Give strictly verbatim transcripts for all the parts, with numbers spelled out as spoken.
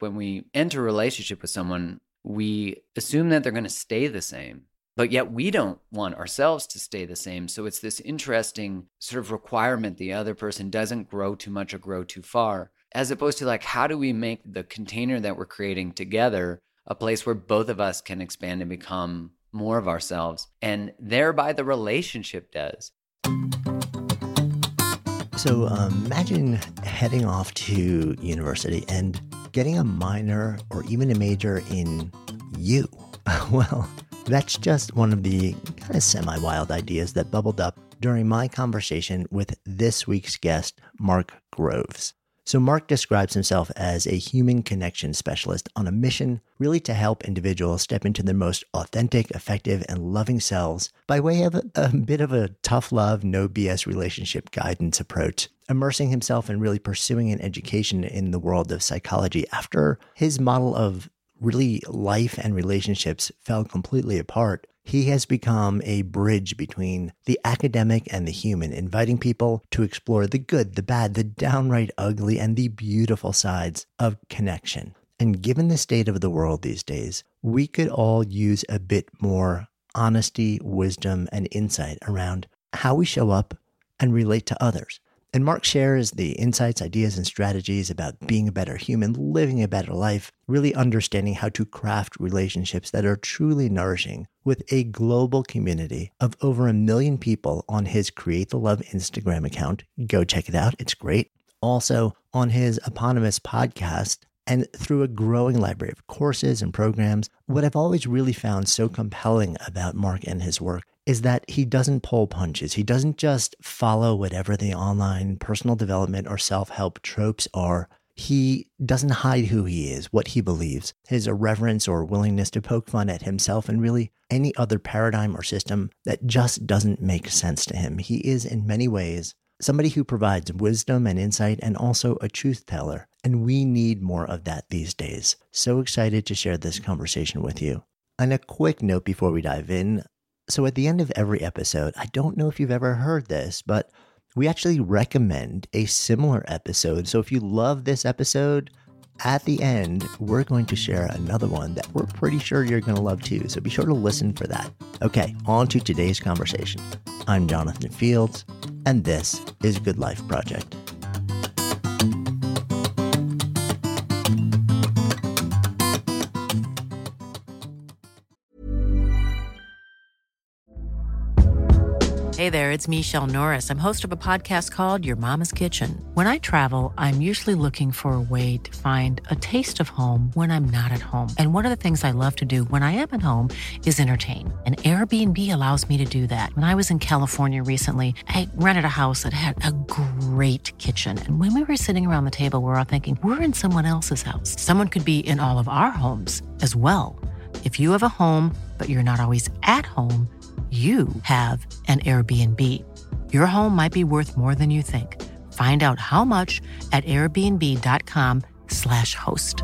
when we enter a relationship with someone, we assume that they're going to stay the same, but yet we don't want ourselves to stay the same. So it's this interesting sort of requirement the other person doesn't grow too much or grow too far, as opposed to like, how do we make the container that we're creating together a place where both of us can expand and become more of ourselves, and thereby the relationship does. So um, imagine heading off to university and getting a minor or even a major in you. Well, that's just one of the kind of semi-wild ideas that bubbled up during my conversation with this week's guest, Mark Groves. So Mark describes himself as a human connection specialist on a mission really to help individuals step into their most authentic, effective, and loving selves by way of a, a bit of a tough love, no B S relationship guidance approach, immersing himself in really pursuing an education in the world of psychology after his model of really life and relationships fell completely apart. He has become a bridge between the academic and the human, inviting people to explore the good, the bad, the downright ugly, and the beautiful sides of connection. And given the state of the world these days, we could all use a bit more honesty, wisdom, and insight around how we show up and relate to others. And Mark shares the insights, ideas, and strategies about being a better human, living a better life, really understanding how to craft relationships that are truly nourishing with a global community of over a million people on his Create the Love Instagram account. Go check it out. It's great. Also on his eponymous podcast, and through a growing library of courses and programs. What I've always really found so compelling about Mark and his work is that he doesn't pull punches. He doesn't just follow whatever the online personal development or self-help tropes are. He doesn't hide who he is, what he believes, his irreverence or willingness to poke fun at himself and really any other paradigm or system that just doesn't make sense to him. He is in many ways somebody who provides wisdom and insight and also a truth teller. And we need more of that these days. So excited to share this conversation with you. And a quick note before we dive in. So at the end of every episode, I don't know if you've ever heard this, but we actually recommend a similar episode. So if you love this episode, at the end, we're going to share another one that we're pretty sure you're going to love too. So be sure to listen for that. Okay, on to today's conversation. I'm Jonathan Fields, and this is Good Life Project. Hey there, it's Michelle Norris. I'm host of a podcast called Your Mama's Kitchen. When I travel, I'm usually looking for a way to find a taste of home when I'm not at home. And one of the things I love to do when I am at home is entertain. And Airbnb allows me to do that. When I was in California recently, I rented a house that had a great kitchen. And when we were sitting around the table, we were all thinking, we're in someone else's house. Someone could be in all of our homes as well. If you have a home, but you're not always at home, you have an Airbnb. Your home might be worth more than you think. Find out how much at airbnb.com slash host.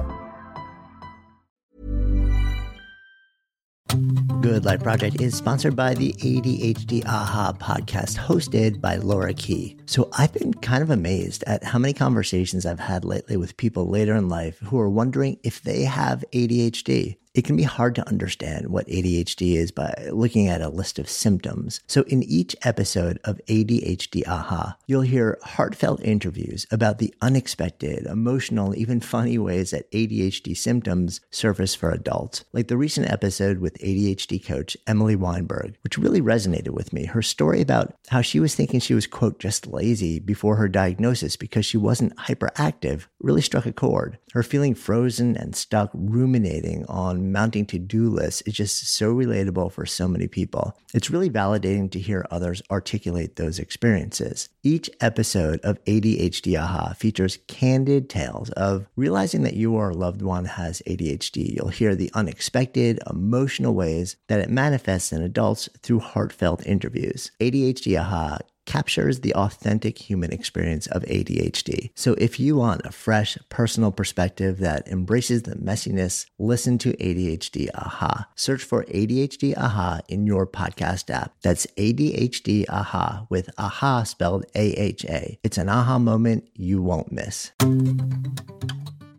Good Life Project is sponsored by the A D H D Aha podcast, hosted by Laura Key. So I've been kind of amazed at how many conversations I've had lately with people later in life who are wondering if they have A D H D. It can be hard to understand what A D H D is by looking at a list of symptoms. So in each episode of A D H D Aha, you'll hear heartfelt interviews about the unexpected, emotional, even funny ways that A D H D symptoms surface for adults. Like the recent episode with A D H D coach Emily Weinberg, which really resonated with me. Her story about how she was thinking she was, quote, just lazy before her diagnosis because she wasn't hyperactive really struck a chord. Her feeling frozen and stuck ruminating on mounting to-do lists is just so relatable for so many people. It's really validating to hear others articulate those experiences. Each episode of A D H D Aha features candid tales of realizing that you or a loved one has A D H D. You'll hear the unexpected, emotional ways that it manifests in adults through heartfelt interviews. A D H D Aha captures the authentic human experience of A D H D. So if you want a fresh, personal perspective that embraces the messiness, listen to A D H D Aha. Search for A D H D Aha in your podcast app. That's A D H D Aha with Aha spelled A H A. It's an aha moment you won't miss.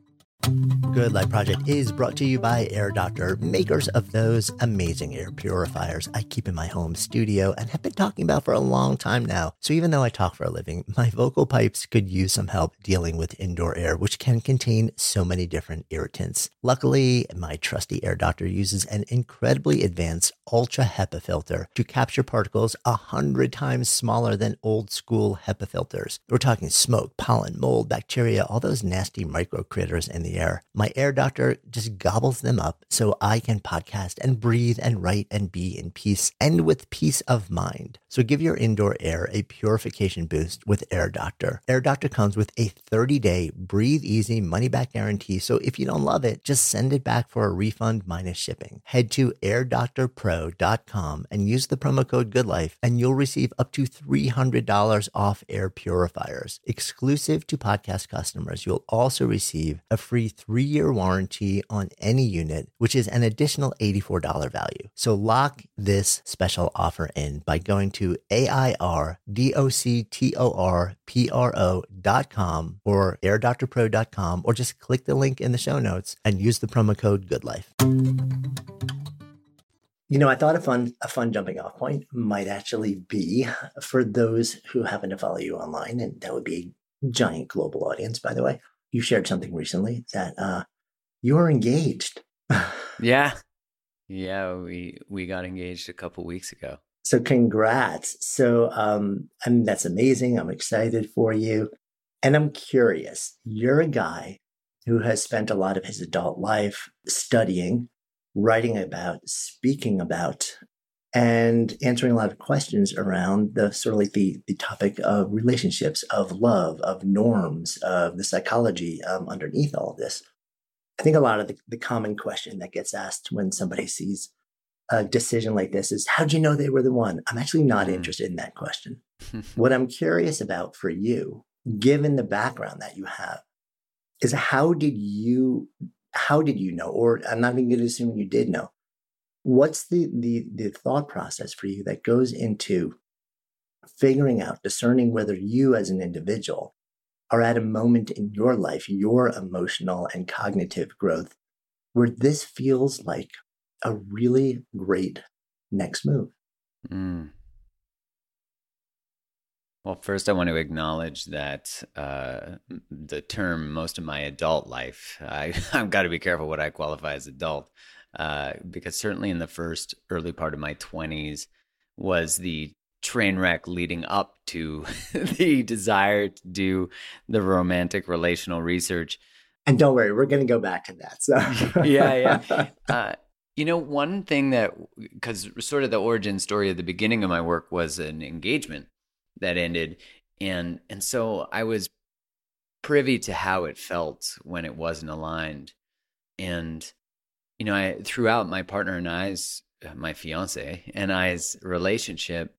Good Life Project is brought to you by Air Doctor, makers of those amazing air purifiers I keep in my home studio and have been talking about for a long time now. So even though I talk for a living, my vocal pipes could use some help dealing with indoor air, which can contain so many different irritants. Luckily, my trusty Air Doctor uses an incredibly advanced ultra HEPA filter to capture particles a hundred times smaller than old school HEPA filters. We're talking smoke, pollen, mold, bacteria, all those nasty micro critters in the air. My Air Doctor just gobbles them up so I can podcast and breathe and write and be in peace and with peace of mind. So give your indoor air a purification boost with Air Doctor. Air Doctor comes with a thirty-day breathe easy money back guarantee. So if you don't love it, just send it back for a refund minus shipping. Head to air doctor pro dot com and use the promo code GOODLIFE and you'll receive up to three hundred dollars off air purifiers. Exclusive to podcast customers, you'll also receive a free three-year warranty on any unit, which is an additional eighty-four dollars value. So lock this special offer in by going to A I R D O C T O R P R O dot com or air doctor pro dot com, or just click the link in the show notes and use the promo code GOODLIFE. You know, I thought a fun a fun jumping off point might actually be for those who happen to follow you online, and that would be a giant global audience, by the way. You shared something recently that uh, you are engaged. Yeah. Yeah, we we got engaged a couple weeks ago. So congrats. So um, I mean, that's amazing. I'm excited for you. And I'm curious, you're a guy who has spent a lot of his adult life studying, writing about, speaking about, and answering a lot of questions around the sort of like the, the topic of relationships, of love, of norms, of the psychology um, underneath all of this. I think a lot of the, the common question that gets asked when somebody sees a decision like this is, how'd you know they were the one? I'm actually not mm. interested in that question. What I'm curious about for you, given the background that you have, is how did you, how did you know, or I'm not even going to assume you did know, what's the, the, the thought process for you that goes into figuring out, discerning whether you as an individual are at a moment in your life, your emotional and cognitive growth, where this feels like a really great next move? Mm. Well, first I want to acknowledge that uh, the term most of my adult life, I, I've got to be careful what I qualify as adult, uh, because certainly in the first early part of my twenties was the train wreck leading up to the desire to do the romantic relational research. And don't worry, we're going to go back to that. So yeah, yeah. Uh, you know, one thing that, because sort of the origin story at the beginning of my work was an engagement that ended. And, and so I was privy to how it felt when it wasn't aligned. And, you know, I, throughout my partner and I's, my fiance and I's relationship,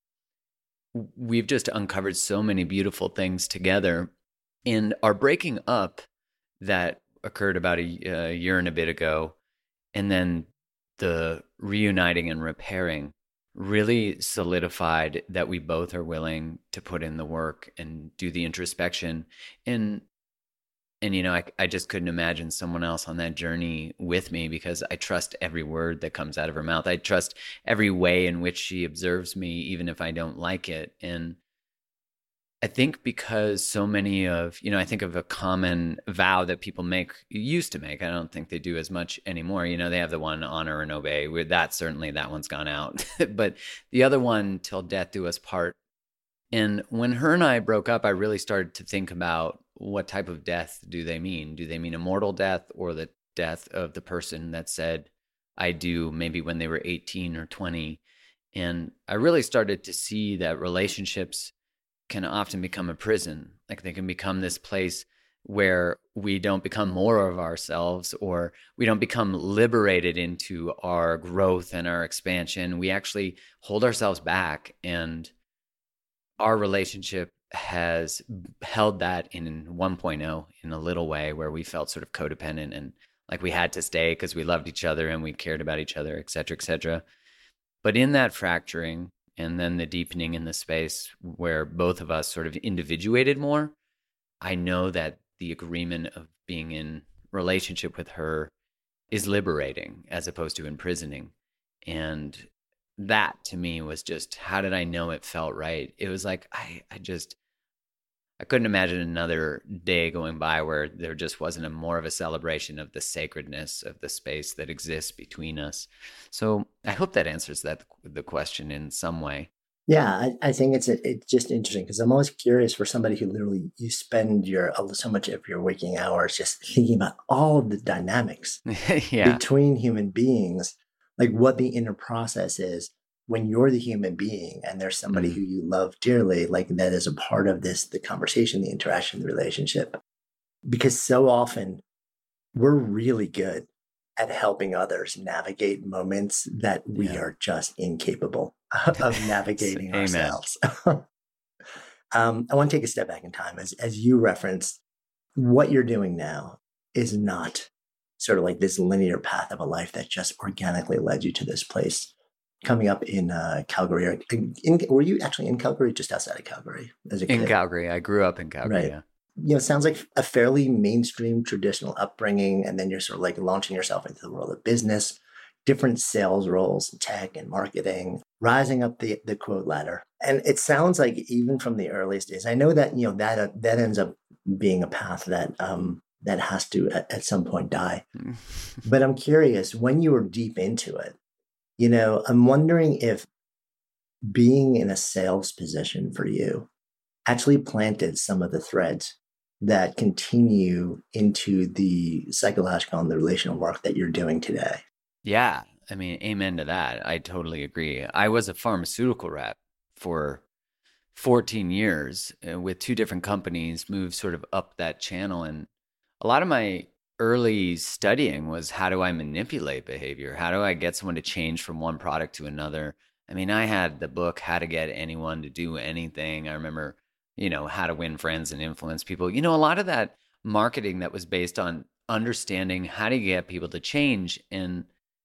we've just uncovered so many beautiful things together. And our breaking up that occurred about a, a year and a bit ago, and then the reuniting and repairing really solidified that we both are willing to put in the work and do the introspection. And, and you know, I, I just couldn't imagine someone else on that journey with me, because I trust every word that comes out of her mouth. I trust every way in which she observes me, even if I don't like it. And I think because so many of, you know, I think of a common vow that people make, used to make, I don't think they do as much anymore. You know, they have the one, honor and obey. With that, certainly that one's gone out. But the other one, till death do us part. And when her and I broke up, I really started to think about, what type of death do they mean? Do they mean a mortal death, or the death of the person that said, I do, maybe when they were eighteen or twenty? And I really started to see that relationships can often become a prison. Like they can become this place where we don't become more of ourselves, or we don't become liberated into our growth and our expansion. We actually hold ourselves back, and our relationship has held that in one point oh in a little way, where we felt sort of codependent and like we had to stay because we loved each other and we cared about each other, et cetera, et cetera. But in that fracturing, and then the deepening in the space where both of us sort of individuated more, I know that the agreement of being in relationship with her is liberating as opposed to imprisoning. And that to me was just, how did I know it felt right? It was like, I, I just, I couldn't imagine another day going by where there just wasn't a more of a celebration of the sacredness of the space that exists between us. So I hope that answers that the question in some way. Yeah, I, I think it's a, it's just interesting because I'm always curious for somebody who literally, you spend your so much of your waking hours just thinking about all of the dynamics yeah. between human beings, like what the inner process is when you're the human being and there's somebody mm. who you love dearly, like that is a part of this, the conversation, the interaction, the relationship. Because so often we're really good at helping others navigate moments that we yeah. are just incapable of navigating ourselves. um, I want to take a step back in time. As, as you referenced, what you're doing now is not sort of like this linear path of a life that just organically led you to this place. Coming up in uh, Calgary, in, in, were you actually in Calgary, just outside of Calgary as a kid? In Calgary. I grew up in Calgary, right. yeah. You know, it sounds like a fairly mainstream traditional upbringing, and then you're sort of like launching yourself into the world of business, different sales roles, tech and marketing, rising up the, the quote ladder. And it sounds like even from the earliest days, I know that, you know, that, uh, that ends up being a path that, um, that has to at, at some point die. But I'm curious, when you were deep into it, you know, I'm wondering if being in a sales position for you actually planted some of the threads that continue into the psychological and the relational work that you're doing today. Yeah. I mean, amen to that. I totally agree. I was a pharmaceutical rep for fourteen years uh, with two different companies, moved sort of up that channel. And a lot of my early studying was, how do I manipulate behavior? How do I get someone to change from one product to another? I mean, I had the book, How to Get Anyone to Do Anything. I remember, you know, How to Win Friends and Influence People. You know, a lot of that marketing that was based on understanding how to get people to change. And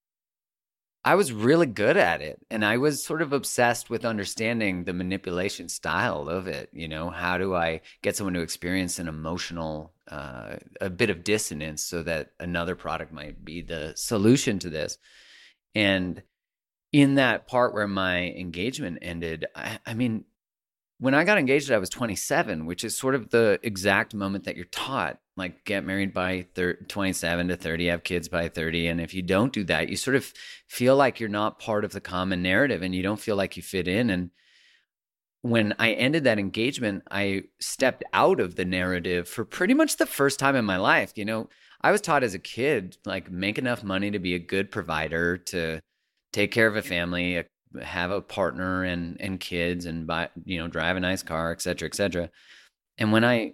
I was really good at it. And I was sort of obsessed with understanding the manipulation style of it. You know, how do I get someone to experience an emotional, uh, a bit of dissonance so that another product might be the solution to this? And in that part where my engagement ended, I, I mean, when I got engaged, I was twenty-seven, which is sort of the exact moment that you're taught, like get married by twenty-seven to thirty, have kids by thirty. And if you don't do that, you sort of feel like you're not part of the common narrative and you don't feel like you fit in. And when I ended that engagement, I stepped out of the narrative for pretty much the first time in my life. You know, I was taught as a kid, like, make enough money to be a good provider, to take care of a family, have a partner and and kids, and buy, you know, drive a nice car, et cetera, et cetera. And when I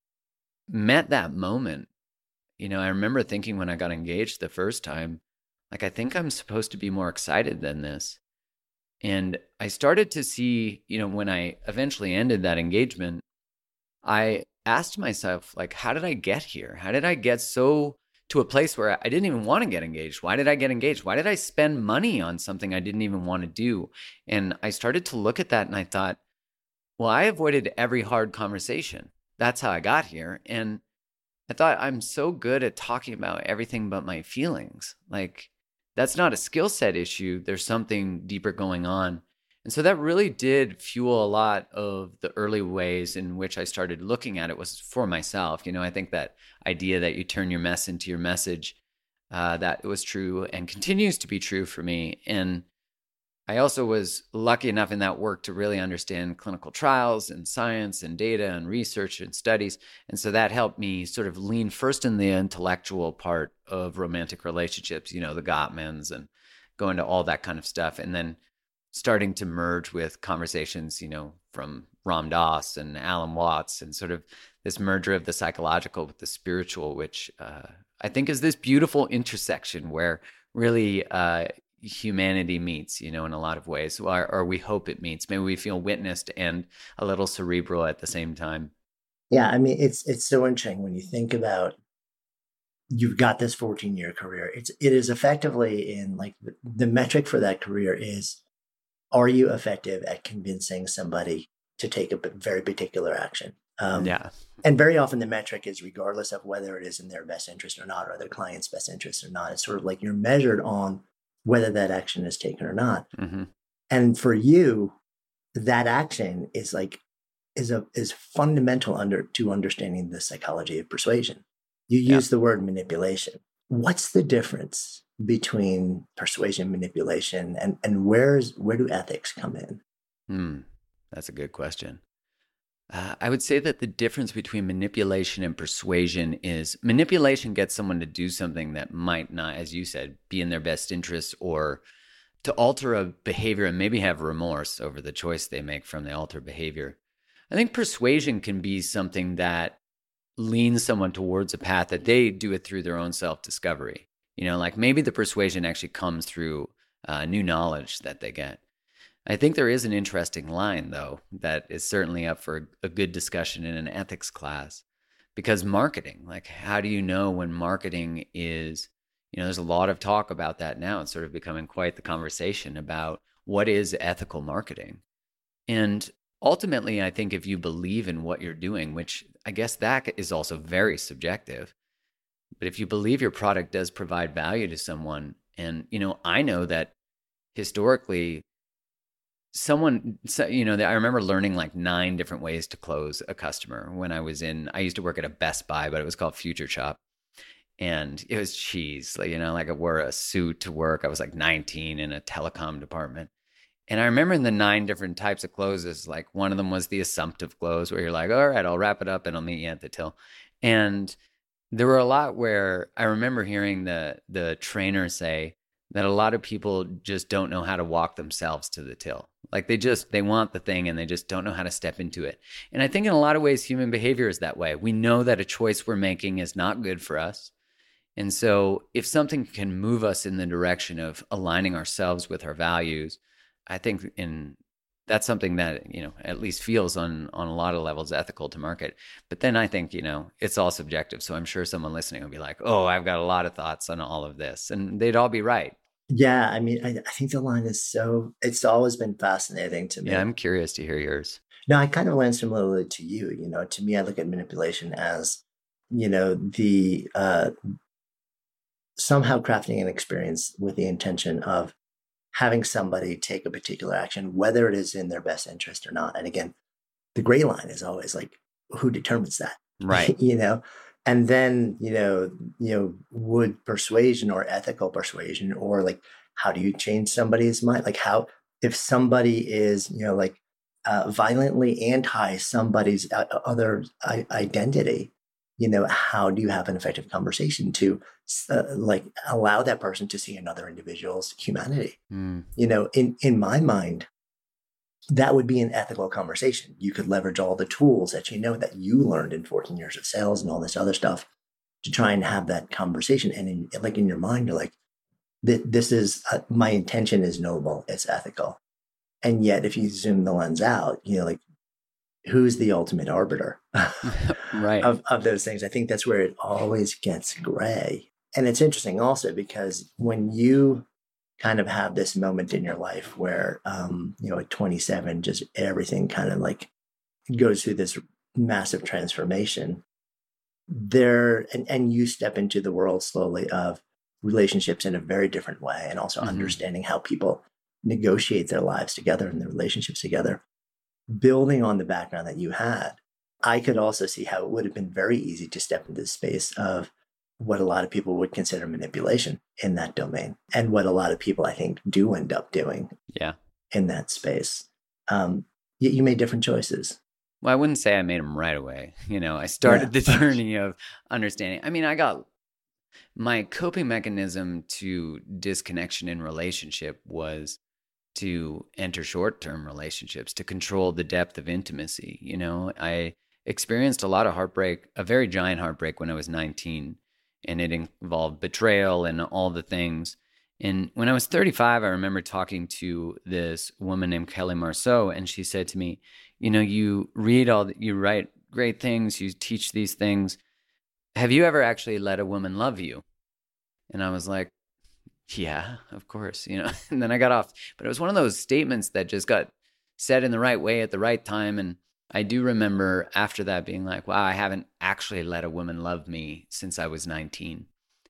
met that moment, you know, I remember thinking when I got engaged the first time, like, I think I'm supposed to be more excited than this. And I started to see, you know, when I eventually ended that engagement, I asked myself, like, how did I get here? How did I get so to a place where I didn't even want to get engaged? Why did I get engaged? Why did I spend money on something I didn't even want to do? And I started to look at that and I thought, well, I avoided every hard conversation. That's how I got here. And I thought, I'm so good at talking about everything but my feelings. Like, that's not a skill set issue. There's something deeper going on. And so that really did fuel a lot of the early ways in which I started looking at it was for myself. You know, I think that idea that you turn your mess into your message, uh, that was true and continues to be true for me. And I also was lucky enough in that work to really understand clinical trials and science and data and research and studies. And so that helped me sort of lean first in the intellectual part of romantic relationships, you know, the Gottmans, and go into all that kind of stuff. And then starting to merge with conversations, you know, from Ram Dass and Alan Watts, and sort of this merger of the psychological with the spiritual, which uh, I think is this beautiful intersection where really uh, humanity meets, you know, in a lot of ways, or, or we hope it meets. Maybe we feel witnessed and a little cerebral at the same time. Yeah, I mean, it's it's so interesting when you think about, you've got this fourteen-year career. It's it is effectively in, like, the, the metric for that career is, are you effective at convincing somebody to take a very particular action. Um, yeah. And very often the metric is regardless of whether it is in their best interest or not, or their client's best interest or not. It's sort of like you're measured on whether that action is taken or not. Mm-hmm. And for you, that action is like, is a is fundamental under to understanding the psychology of persuasion. You use yeah. the word manipulation. What's the difference between persuasion, manipulation, and and where's where do ethics come in? Hmm, that's a good question. Uh, I would say that the difference between manipulation and persuasion is manipulation gets someone to do something that might not, as you said, be in their best interest, or to alter a behavior and maybe have remorse over the choice they make from the altered behavior. I think persuasion can be something that leans someone towards a path that they do it through their own self-discovery. You know, like maybe the persuasion actually comes through uh, new knowledge that they get. I think there is an interesting line, though, that is certainly up for a good discussion in an ethics class, because marketing, like how do you know when marketing is, you know, there's a lot of talk about that now. It's sort of becoming quite the conversation about what is ethical marketing. And ultimately, I think if you believe in what you're doing, which I guess that is also very subjective, but if you believe your product does provide value to someone, and, you know, I know that historically, someone, you know, I remember learning like nine different ways to close a customer when I was in, I used to work at a Best Buy, but it was called Future Shop. And it was cheese, like, you know, like I wore a suit to work. I was like nineteen in a telecom department. And I remember in the nine different types of closes, like one of them was the assumptive close where you're like, all right, I'll wrap it up and I'll meet you at the till. And there were a lot where I remember hearing the the trainer say that a lot of people just don't know how to walk themselves to the till. Like they just, they want the thing and they just don't know how to step into it. And I think in a lot of ways, human behavior is that way. We know that a choice we're making is not good for us. And so if something can move us in the direction of aligning ourselves with our values, I think in that's something that, you know, at least feels on on a lot of levels ethical to market. But then I think, you know, it's all subjective. So I'm sure someone listening will be like, oh, I've got a lot of thoughts on all of this. And they'd all be right. Yeah. I mean, I, I think the line is so, it's always been fascinating to me. Yeah, I'm curious to hear yours. No, I kind of land similarly to you. You know, to me, I look at manipulation as, you know, the uh, somehow crafting an experience with the intention of having somebody take a particular action, whether it is in their best interest or not. And again, the gray line is always like, who determines that? Right. you know, and then, you know, you know, would persuasion or ethical persuasion, or like, how do you change somebody's mind? Like how, if somebody is, you know, like uh, violently anti somebody's uh, other I- identity, you know, how do you have an effective conversation to uh, like allow that person to see another individual's humanity? Mm. You know, in, in my mind, that would be an ethical conversation. You could leverage all the tools that you know that you learned in fourteen years of sales and all this other stuff to try and have that conversation. And in, like in your mind, you're like, this is, uh, my intention is noble, it's ethical. And yet if you zoom the lens out, you know, like, who's the ultimate arbiter right. of, of those things? I think that's where it always gets gray. And it's interesting also because when you kind of have this moment in your life where, um, you know, at twenty-seven, just everything kind of like goes through this massive transformation there, and, and you step into the world slowly of relationships in a very different way, and also mm-hmm. understanding how people negotiate their lives together and their relationships together. Building on the background that you had, I could also see how it would have been very easy to step into the space of what a lot of people would consider manipulation in that domain, and what a lot of people, I think, do end up doing yeah. in that space. Um, yet you made different choices. Well, I wouldn't say I made them right away. You know, I started yeah. the journey of understanding. I mean, I got my coping mechanism to disconnection in relationship was to enter short-term relationships, to control the depth of intimacy. You know, I experienced a lot of heartbreak, a very giant heartbreak when I was nineteen, and it involved betrayal and all the things. And when I was thirty-five, I remember talking to this woman named Kelly Marceau, and she said to me, you know, you read all, the, you write great things, you teach these things. Have you ever actually let a woman love you? And I was like, yeah, of course, you know, and then I got off. But it was one of those statements that just got said in the right way at the right time. And I do remember after that being like, wow, I haven't actually let a woman love me since I was nineteen.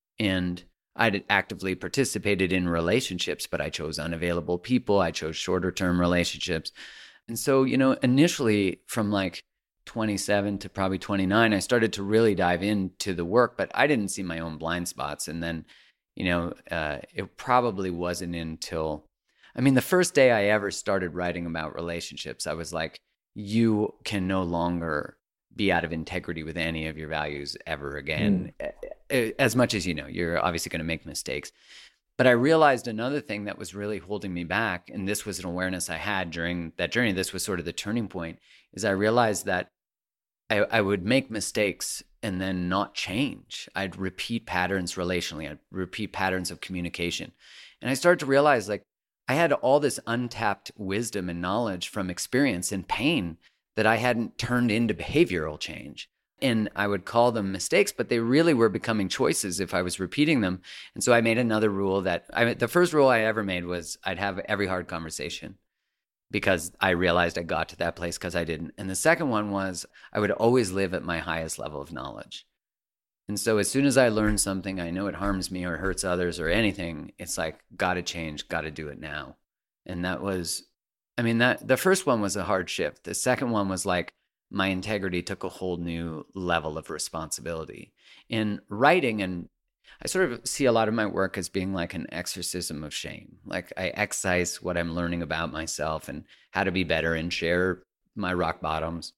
And I'd actively participated in relationships, but I chose unavailable people. I chose shorter term relationships. And so, you know, initially from like twenty-seven to probably twenty-nine, I started to really dive into the work, but I didn't see my own blind spots. And then, you know, uh, it probably wasn't until, I mean, the first day I ever started writing about relationships, I was like, you can no longer be out of integrity with any of your values ever again. Mm. As much as, you know, you're obviously going to make mistakes. But I realized another thing that was really holding me back, and this was an awareness I had during that journey, this was sort of the turning point, is I realized that I, I would make mistakes and then not change. I'd repeat patterns relationally. I'd repeat patterns of communication. And I started to realize, like, I had all this untapped wisdom and knowledge from experience and pain that I hadn't turned into behavioral change. And I would call them mistakes, but they really were becoming choices if I was repeating them. And so I made another rule that, I, the first rule I ever made was I'd have every hard conversation, because I realized I got to that place because I didn't. And the second one was I would always live at my highest level of knowledge. And so as soon as I learn something, I know it harms me or hurts others or anything, it's like, got to change, got to do it now. And that was, I mean, that the first one was a hard shift. The second one was like, my integrity took a whole new level of responsibility. In writing, and I sort of see a lot of my work as being like an exorcism of shame. Like I excise what I'm learning about myself and how to be better and share my rock bottoms,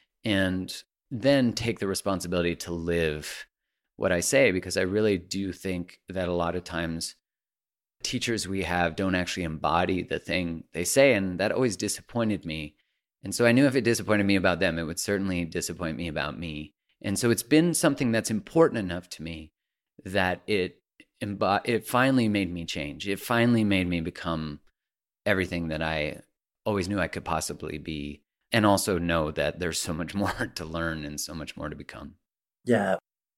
and then take the responsibility to live what I say, because I really do think that a lot of times teachers we have don't actually embody the thing they say, and that always disappointed me. And so I knew if it disappointed me about them, it would certainly disappoint me about me. And so it's been something that's important enough to me that it embo- it finally made me change. It finally made me become everything that I always knew I could possibly be, and also know that there's so much more to learn and so much more to become. Yeah.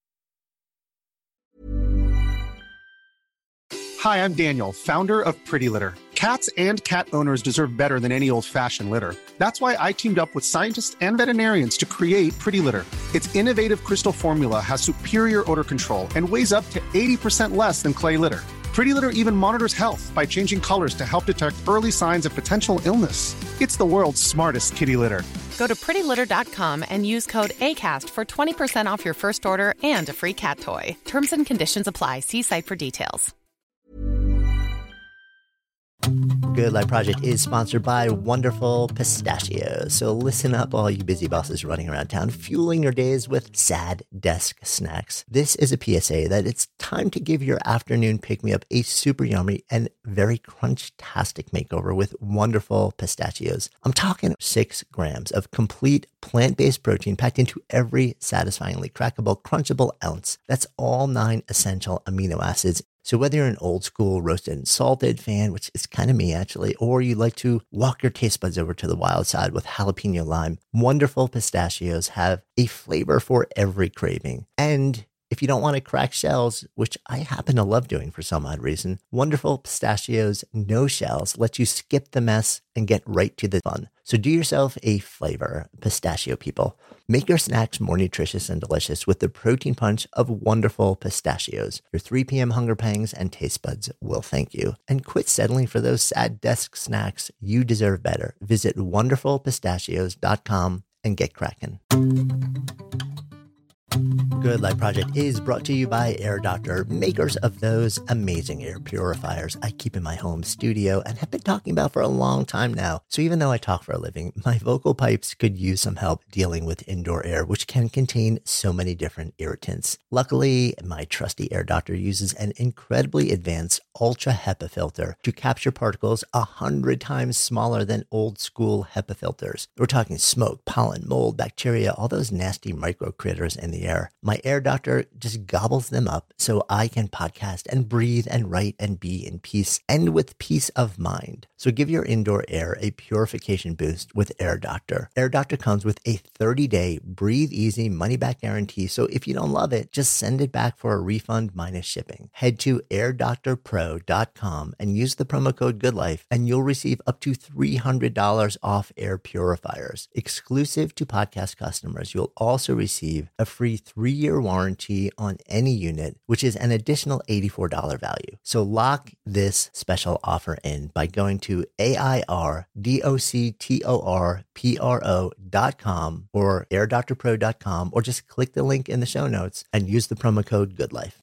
Hi, I'm Daniel, founder of Pretty Litter. Cats and cat owners deserve better than any old-fashioned litter. That's why I teamed up with scientists and veterinarians to create Pretty Litter. Its innovative crystal formula has superior odor control and weighs up to eighty percent less than clay litter. Pretty Litter even monitors health by changing colors to help detect early signs of potential illness. It's the world's smartest kitty litter. Go to pretty litter dot com and use code ACAST for twenty percent off your first order and a free cat toy. Terms and conditions apply. See site for details. Good Life Project is sponsored by Wonderful Pistachios. So listen up, all you busy bosses running around town, fueling your days with sad desk snacks. This is a P S A that it's time to give your afternoon pick-me-up a super yummy and very crunch-tastic makeover with Wonderful Pistachios. I'm talking six grams of complete plant-based protein packed into every satisfyingly crackable, crunchable ounce. That's all nine essential amino acids. So whether you're an old school roasted and salted fan, which is kind of me actually, or you like to walk your taste buds over to the wild side with jalapeno lime, Wonderful Pistachios have a flavor for every craving. And if you don't want to crack shells, which I happen to love doing for some odd reason, Wonderful Pistachios No Shells let you skip the mess and get right to the fun. So do yourself a flavor, pistachio people. Make your snacks more nutritious and delicious with the protein punch of Wonderful Pistachios. Your three p.m. hunger pangs and taste buds will thank you. And quit settling for those sad desk snacks. You deserve better. Visit wonderful pistachios dot com and get cracking. Good Life Project is brought to you by Air Doctor, makers of those amazing air purifiers I keep in my home studio and have been talking about for a long time now. So even though I talk for a living, my vocal pipes could use some help dealing with indoor air, which can contain so many different irritants. Luckily, my trusty Air Doctor uses an incredibly advanced Ultra HEPA filter to capture particles a hundred times smaller than old school HEPA filters. We're talking smoke, pollen, mold, bacteria, all those nasty micro critters in the air. My my Air Doctor just gobbles them up so I can podcast and breathe and write and be in peace and with peace of mind. So give your indoor air a purification boost with Air Doctor. Air Doctor comes with a thirty-day breathe easy money back guarantee. So if you don't love it, just send it back for a refund minus shipping. Head to air doctor pro dot com and use the promo code GOODLIFE and you'll receive up to three hundred dollars off air purifiers. Exclusive to podcast customers, you'll also receive a free three-year warranty on any unit, which is an additional eighty-four dollars value. So lock this special offer in by going to A I R D O C T O R P R O dot com or air doctor pro dot com, or just click the link in the show notes and use the promo code GOODLIFE.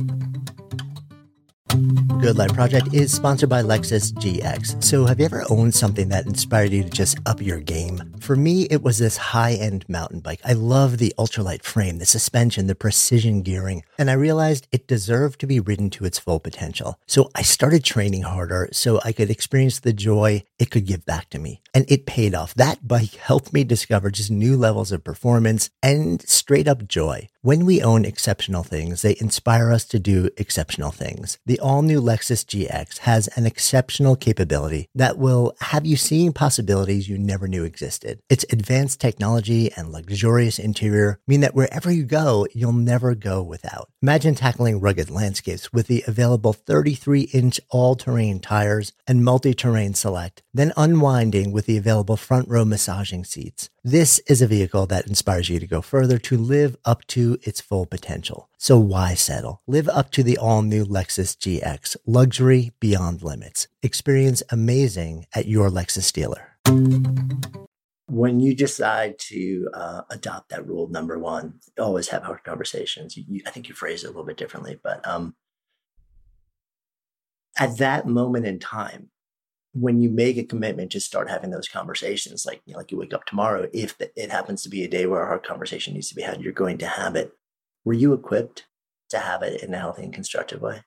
Good Life Project is sponsored by Lexus G X. So have you ever owned something that inspired you to just up your game? For me, it was this high-end mountain bike. I love the ultralight frame, the suspension, the precision gearing, and I realized it deserved to be ridden to its full potential. So I started training harder so I could experience the joy it could give back to me. And it paid off. That bike helped me discover just new levels of performance and straight up joy. When we own exceptional things, they inspire us to do exceptional things. The all-new Lexus G X has an exceptional capability that will have you seeing possibilities you never knew existed. Its advanced technology and luxurious interior mean that wherever you go, you'll never go without. Imagine tackling rugged landscapes with the available thirty-three inch all-terrain tires and multi-terrain select, then unwinding with the available front row massaging seats. This is a vehicle that inspires you to go further, to live up to its full potential. So why settle? Live up to the all-new Lexus G X, luxury beyond limits. Experience amazing at your Lexus dealer. When you decide to uh, adopt that rule number one, always have hard conversations. You, you, I think you phrased it a little bit differently, but um, at that moment in time, when you make a commitment to start having those conversations, like you know, like you wake up tomorrow, if it happens to be a day where a hard conversation needs to be had, you're going to have it. Were you equipped to have it in a healthy and constructive way?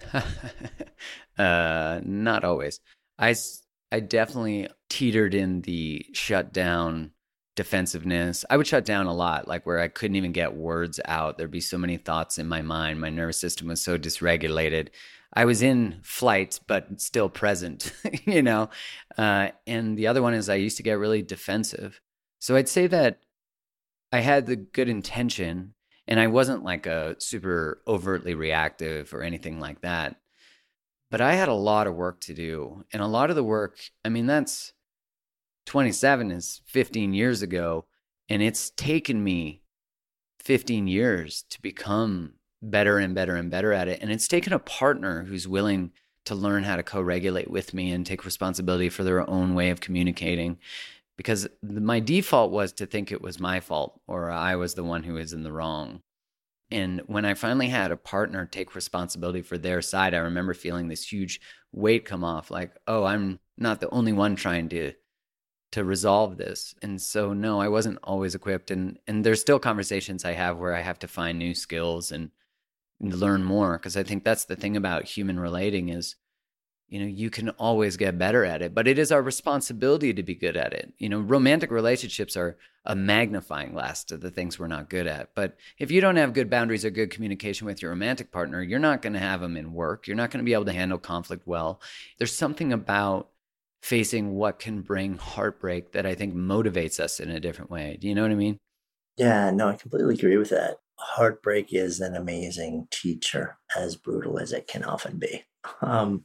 uh, not always. I, I definitely teetered in the shutdown defensiveness. I would shut down a lot, like where I couldn't even get words out. There'd be so many thoughts in my mind. My nervous system was so dysregulated. I was in flight, but still present, you know? Uh, and the other one is I used to get really defensive. So I'd say that I had the good intention, and I wasn't like a super overtly reactive or anything like that. But I had a lot of work to do. And a lot of the work, I mean, that's twenty-seven is fifteen years ago. And it's taken me fifteen years to become better and better and better at it. And it's taken a partner who's willing to learn how to co-regulate with me and take responsibility for their own way of communicating. Because my default was to think it was my fault or I was the one who was in the wrong. And when I finally had a partner take responsibility for their side, I remember feeling this huge weight come off, like, oh, I'm not the only one trying to to resolve this. And so, no, I wasn't always equipped. And and there's still conversations I have where I have to find new skills and learn more, because I think that's the thing about human relating is, you know, you can always get better at it, but it is our responsibility to be good at it. You know, romantic relationships are a magnifying glass to the things we're not good at. But if you don't have good boundaries or good communication with your romantic partner, you're not going to have them in work. You're not going to be able to handle conflict well. There's something about facing what can bring heartbreak that I think motivates us in a different way. Do you know what I mean? Yeah, no, I completely agree with that. Heartbreak is an amazing teacher, as brutal as it can often be. Um,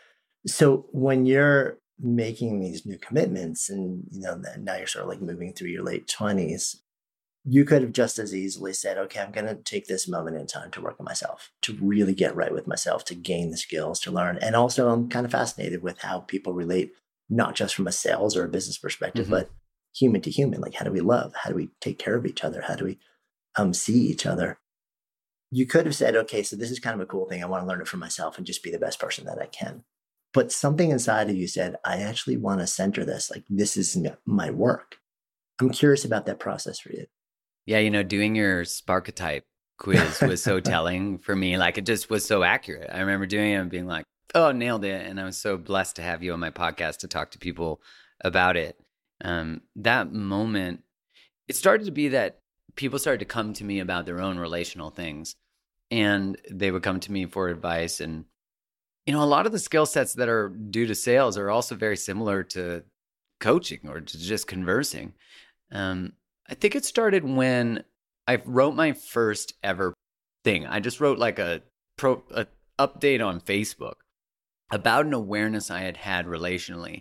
So when you're making these new commitments and, you know, now you're sort of like moving through your late twenties, you could have just as easily said, okay, I'm going to take this moment in time to work on myself, to really get right with myself, to gain the skills, to learn. And also I'm kind of fascinated with how people relate, not just from a sales or a business perspective, mm-hmm. but human to human. Like, how do we love? How do we take care of each other? How do we um, see each other? You could have said, okay, so this is kind of a cool thing. I want to learn it for myself and just be the best person that I can. But something inside of you said, I actually want to center this. Like, this is my work. I'm curious about that process for you. Yeah, you know, doing your Sparketype quiz was so telling for me. Like, it just was so accurate. I remember doing it and being like, oh, nailed it. And I was so blessed to have you on my podcast to talk to people about it. Um, that moment, it started to be that people started to come to me about their own relational things, and they would come to me for advice. And, you know, a lot of the skill sets that are due to sales are also very similar to coaching or to just conversing. Um, I think it started when I wrote my first ever thing. I just wrote like a pro a update on Facebook about an awareness I had had relationally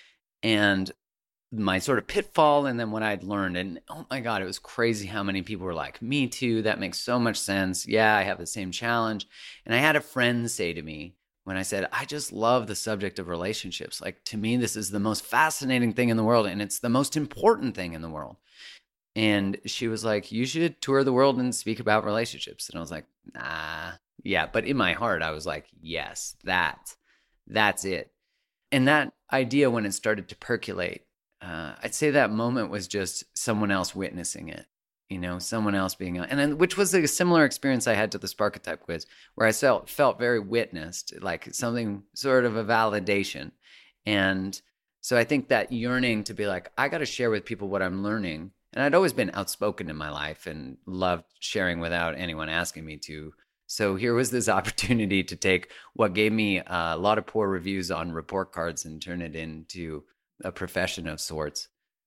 and my sort of pitfall, and then what I'd learned. And oh my God, it was crazy how many people were like, me too, that makes so much sense. Yeah, I have the same challenge. And I had a friend say to me when I said, I just love the subject of relationships. Like, to me, this is the most fascinating thing in the world, and it's the most important thing in the world. And she was like, you should tour the world and speak about relationships. And I was like, nah, yeah. But in my heart, I was like, yes, that, that's it. And that idea, when it started to percolate, uh, I'd say that moment was just someone else witnessing it, you know, someone else being, and then, which was a similar experience I had to the Sparketype quiz, where I felt, felt very witnessed, like something sort of a validation. And so I think that yearning to be like, I got to share with people what I'm learning. And I'd always been outspoken in my life and loved sharing without anyone asking me to. So here was this opportunity to take what gave me a lot of poor reviews on report cards and turn it into a profession of sorts.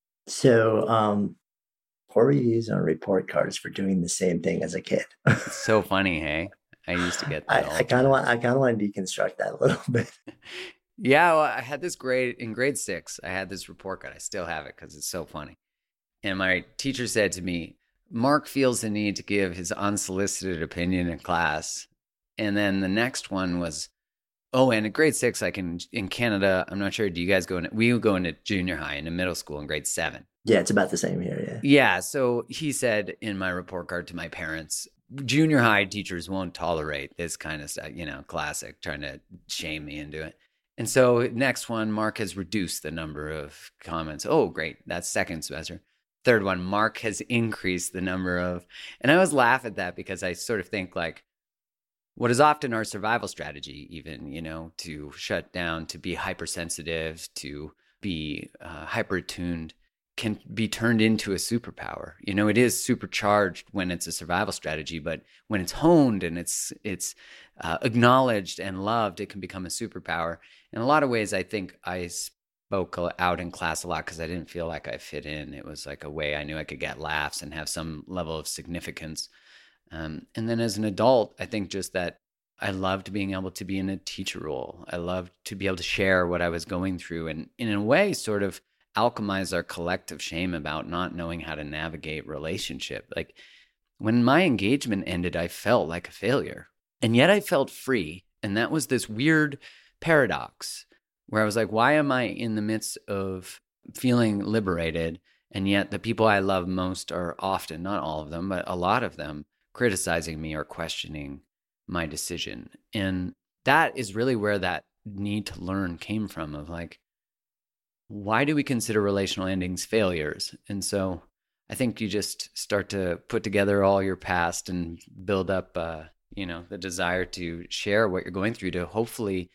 So, um, poor reviews on report cards for doing the same thing as a kid. It's so funny, hey? I used to get that. I, I kind of want. I kind of want to deconstruct that a little bit. Yeah, well, I had this grade in grade six. I had this report card. I still have it because it's so funny. And my teacher said to me, Mark feels the need to give his unsolicited opinion in class. And then the next one was, oh, and in grade six, like in, in Canada, I'm not sure, do you guys go in, we go into junior high into middle school in grade seven. Yeah, it's about the same here, yeah. Yeah, so he said in my report card to my parents, junior high teachers won't tolerate this kind of stuff, you know, classic, trying to shame me into it. And so next one, Mark has reduced the number of comments. Oh, great, that's second semester. Third one, Mark has increased the number of, and I always laugh at that because I sort of think like, what is often our survival strategy, even, you know, to shut down, to be hypersensitive, to be uh, hyper attuned, can be turned into a superpower. You know, it is supercharged when it's a survival strategy, but when it's honed and it's it's uh, acknowledged and loved, it can become a superpower. In a lot of ways, I think I spoke out in class a lot because I didn't feel like I fit in. It was like a way I knew I could get laughs and have some level of significance. Um, and then as an adult, I think just that I loved being able to be in a teacher role. I loved to be able to share what I was going through and in a way sort of alchemize our collective shame about not knowing how to navigate relationship. Like when my engagement ended, I felt like a failure and yet I felt free. And that was this weird paradox where I was like, why am I in the midst of feeling liberated? And yet the people I love most are often, not all of them, but a lot of them, criticizing me or questioning my decision. And that is really where that need to learn came from, of like, why do we consider relational endings failures? And so I think you just start to put together all your past and build up, uh, you know, the desire to share what you're going through to hopefully,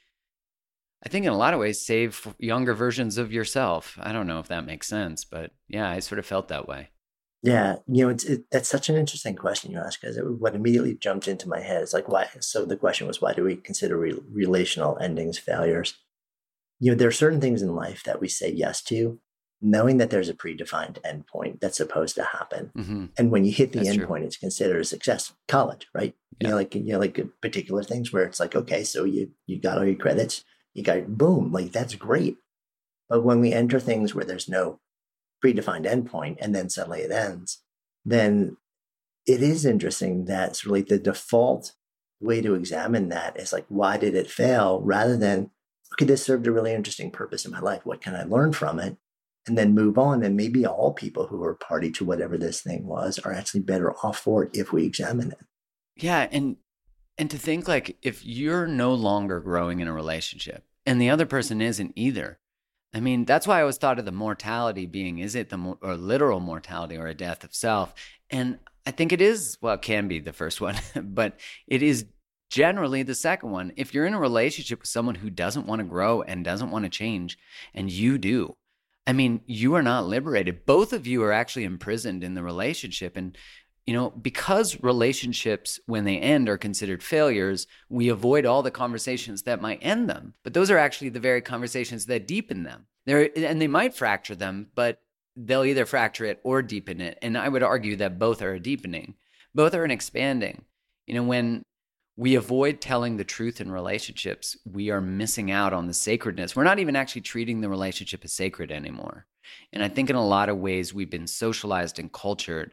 I think in a lot of ways, save younger versions of yourself. I don't know if that makes sense, but yeah, I sort of felt that way. Yeah, you know, it's it, that's such an interesting question you ask, because what immediately jumped into my head is like, why? So the question was, why do we consider re- relational endings failures? You know, there are certain things in life that we say yes to, knowing that there's a predefined endpoint that's supposed to happen. Mm-hmm. And when you hit the endpoint, it's considered a success. College, right? Yeah. You know, like, you know, like particular things where it's like, okay, so you, you got all your credits, you got, boom, like that's great. But when we enter things where there's no predefined endpoint and then suddenly it ends, then it is interesting that it's really the default way to examine that is like, why did it fail? Rather than, okay, this served a really interesting purpose in my life. What can I learn from it? And then move on. And maybe all people who are party to whatever this thing was are actually better off for it if we examine it. Yeah. And and to think like, if you're no longer growing in a relationship and the other person isn't either, I mean, that's why I always thought of the mortality being, is it the mo- or literal mortality or a death of self? And I think it is, well, it can be the first one, but it is generally the second one. If you're in a relationship with someone who doesn't want to grow and doesn't want to change, and you do, I mean, you are not liberated. Both of you are actually imprisoned in the relationship. And you know, because relationships, when they end, are considered failures, we avoid all the conversations that might end them. But those are actually the very conversations that deepen them. They're, and they might fracture them, but they'll either fracture it or deepen it. And I would argue that both are a deepening. Both are an expanding. You know, when we avoid telling the truth in relationships, we are missing out on the sacredness. We're not even actually treating the relationship as sacred anymore. And I think in a lot of ways, we've been socialized and cultured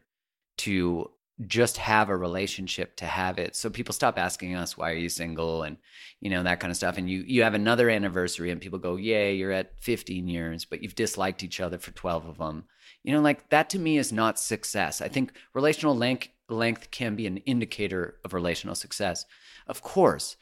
to just have a relationship to have it. So people stop asking us, why are you single? And, you know, that kind of stuff. And you you have another anniversary and people go, yay, you're at fifteen years, but you've disliked each other for twelve of them. You know, like that to me is not success. I think relational length, length can be an indicator of relational success, of course.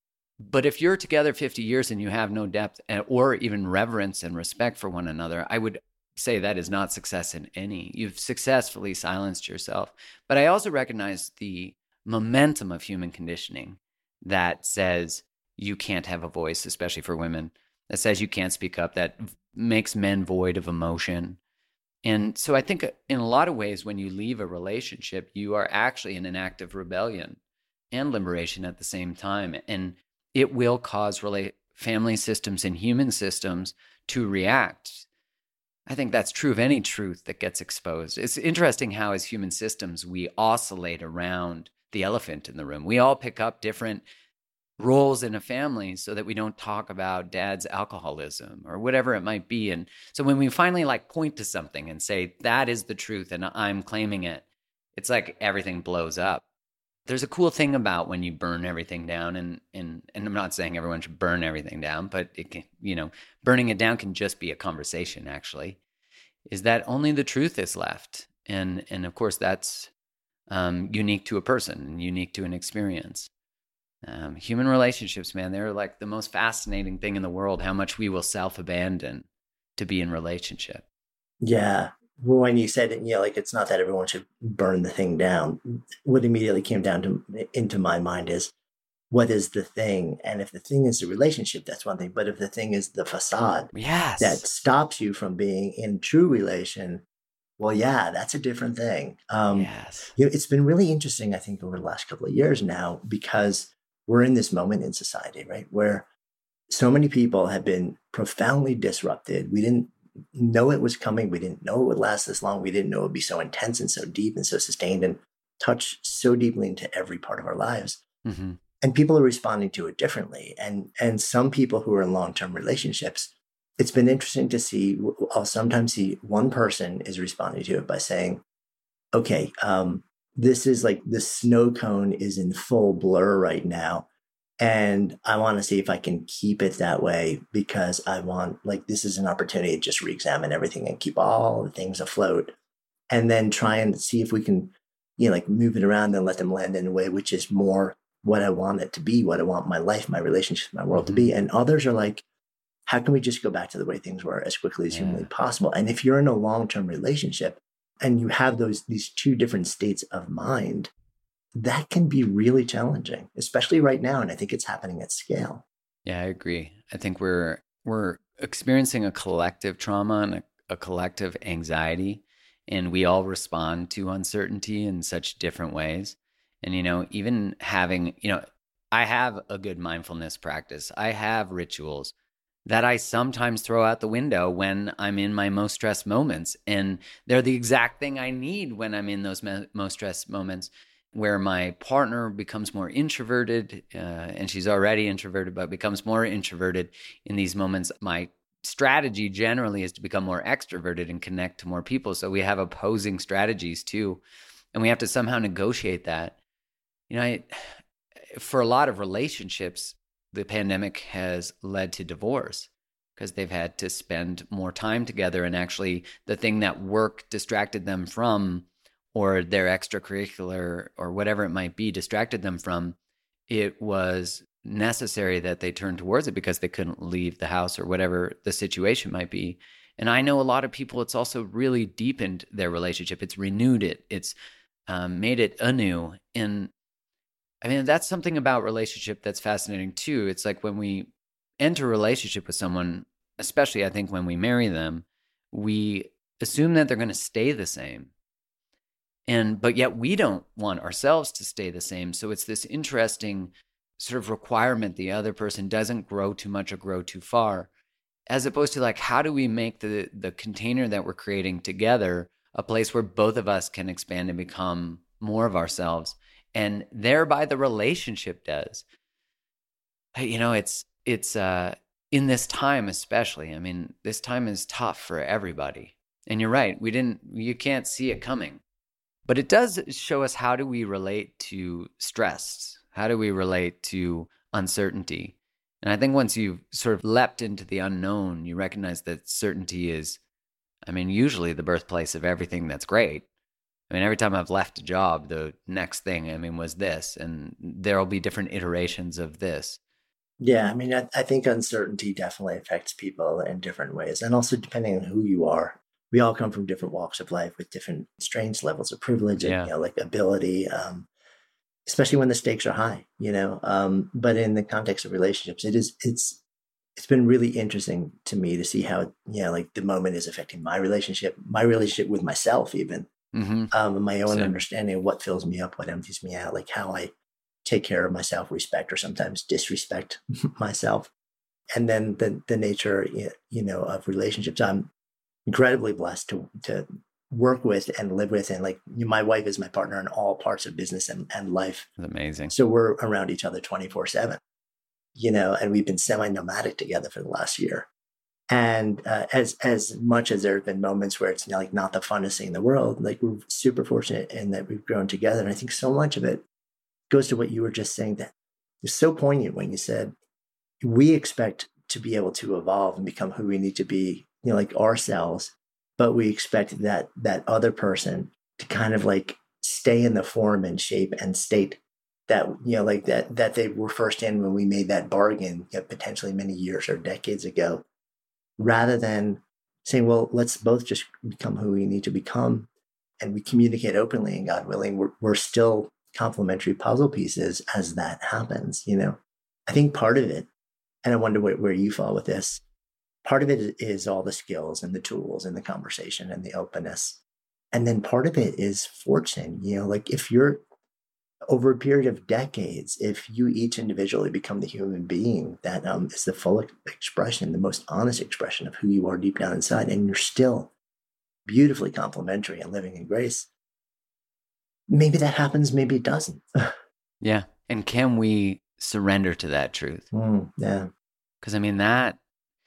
But if you're together fifty years and you have no depth or even reverence and respect for one another, I would say that is not success in any. You've successfully silenced yourself. But I also recognize the momentum of human conditioning that says you can't have a voice, especially for women, that says you can't speak up, that makes men void of emotion. And so I think in a lot of ways, when you leave a relationship, you are actually in an act of rebellion and liberation at the same time. And it will cause rela- family systems and human systems to react. I think that's true of any truth that gets exposed. It's interesting how as human systems, we oscillate around the elephant in the room. We all pick up different roles in a family so that we don't talk about dad's alcoholism or whatever it might be. And so when we finally like point to something and say, that is the truth and I'm claiming it, it's like everything blows up. There's a cool thing about when you burn everything down, and and and I'm not saying everyone should burn everything down, but it can, you know, burning it down can just be a conversation, actually, is that only the truth is left. And and of course that's um, unique to a person and unique to an experience. Um, human relationships, man, they're like the most fascinating thing in the world, how much we will self-abandon to be in relationship. Yeah. Well, when you said, you know, like, it's not that everyone should burn the thing down, what immediately came down to into my mind is, what is the thing? And if the thing is the relationship, that's one thing. But if the thing is the facade yes. that stops you from being in true relation, well, yeah, that's a different thing. Um, yes. You know, it's been really interesting, I think, over the last couple of years now, because we're in this moment in society, right, where so many people have been profoundly disrupted. We didn't know it was coming. We didn't know it would last this long. We didn't know it would be so intense and so deep and so sustained and touch so deeply into every part of our lives. Mm-hmm. And people are responding to it differently. And, and some people who are in long-term relationships, it's been interesting to see. I'll sometimes see one person is responding to it by saying, okay, um, this is like the snow cone is in full blur right now. And I want to see if I can keep it that way, because I want, like, this is an opportunity to just re-examine everything and keep all the things afloat, and then try and see if we can, you know, like, move it around and let them land in a way which is more what I want it to be, what I want my life, my relationships, my world mm-hmm. to be. And others are like, how can we just go back to the way things were as quickly as yeah. humanly possible? And if you're in a long-term relationship and you have those, these two different states of mind, that can be really challenging, especially right now. And I think it's happening at scale. Yeah, I agree. I think we're we're experiencing a collective trauma and a, a collective anxiety, and we all respond to uncertainty in such different ways. And, you know, even having, you know, I have a good mindfulness practice. I have rituals that I sometimes throw out the window when I'm in my most stressed moments. And they're the exact thing I need when I'm in those me- most stressed moments, where my partner becomes more introverted, uh, and she's already introverted, but becomes more introverted in these moments. My strategy generally is to become more extroverted and connect to more people. So we have opposing strategies too, and we have to somehow negotiate that. You know, I, for a lot of relationships, the pandemic has led to divorce because they've had to spend more time together, and actually the thing that work distracted them from, or their extracurricular or whatever it might be distracted them from, it was necessary that they turn towards it because they couldn't leave the house or whatever the situation might be. And I know a lot of people, it's also really deepened their relationship. It's renewed it. It's um, made it anew. And I mean, that's something about relationship that's fascinating too. It's like when we enter a relationship with someone, especially I think when we marry them, we assume that they're going to stay the same. And but yet we don't want ourselves to stay the same. So it's this interesting sort of requirement the other person doesn't grow too much or grow too far, as opposed to like, how do we make the the container that we're creating together a place where both of us can expand and become more of ourselves, and thereby the relationship does. You know, it's it's uh in this time especially. I mean, this time is tough for everybody. And you're right, we didn't you can't see it coming. But it does show us, how do we relate to stress? How do we relate to uncertainty? And I think once you've sort of leapt into the unknown, you recognize that certainty is, I mean, usually the birthplace of everything that's great. I mean, every time I've left a job, the next thing, I mean, was this, and there'll be different iterations of this. Yeah, I mean, I, I think uncertainty definitely affects people in different ways. And also depending on who you are. We all come from different walks of life with different strange levels of privilege and, Yeah. you know, like ability, um, especially when the stakes are high, you know. Um, but in the context of relationships, it is, it's, it's been really interesting to me to see how, you know, like the moment is affecting my relationship, my relationship with myself, even, Mm-hmm. um, and my own Same. understanding of what fills me up, what empties me out, like how I take care of myself, respect, or sometimes disrespect myself. And then the, the nature, you know, of relationships. I'm incredibly blessed to to work with and live with. And like, my wife is my partner in all parts of business and, and life. It's amazing. So we're around each other twenty-four seven, you know, and we've been semi-nomadic together for the last year. And uh, as as much as there have been moments where it's, you know, like not the funnest thing in the world, like we're super fortunate in that we've grown together. And I think so much of it goes to what you were just saying, that is so poignant when you said, we expect to be able to evolve and become who we need to be, you know, like ourselves, but we expect that that other person to kind of like stay in the form and shape and state that, you know, like that that they were first in when we made that bargain, you know, potentially many years or decades ago, rather than saying, well, let's both just become who we need to become, and we communicate openly, and God willing, we're, we're still complementary puzzle pieces as that happens, you know. I think part of it, and I wonder where, where you fall with this, part of it is all the skills and the tools and the conversation and the openness. And then part of it is fortune. You know, like if you're over a period of decades, if you each individually become the human being that um, is the full expression, the most honest expression of who you are deep down inside, and you're still beautifully complementary and living in grace, maybe that happens, maybe it doesn't. Yeah. And can we surrender to that truth? Mm, yeah. Because I mean, that,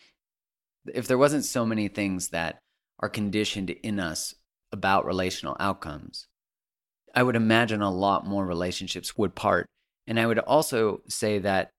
if there wasn't so many things that are conditioned in us about relational outcomes, I would imagine a lot more relationships would part. And I would also say that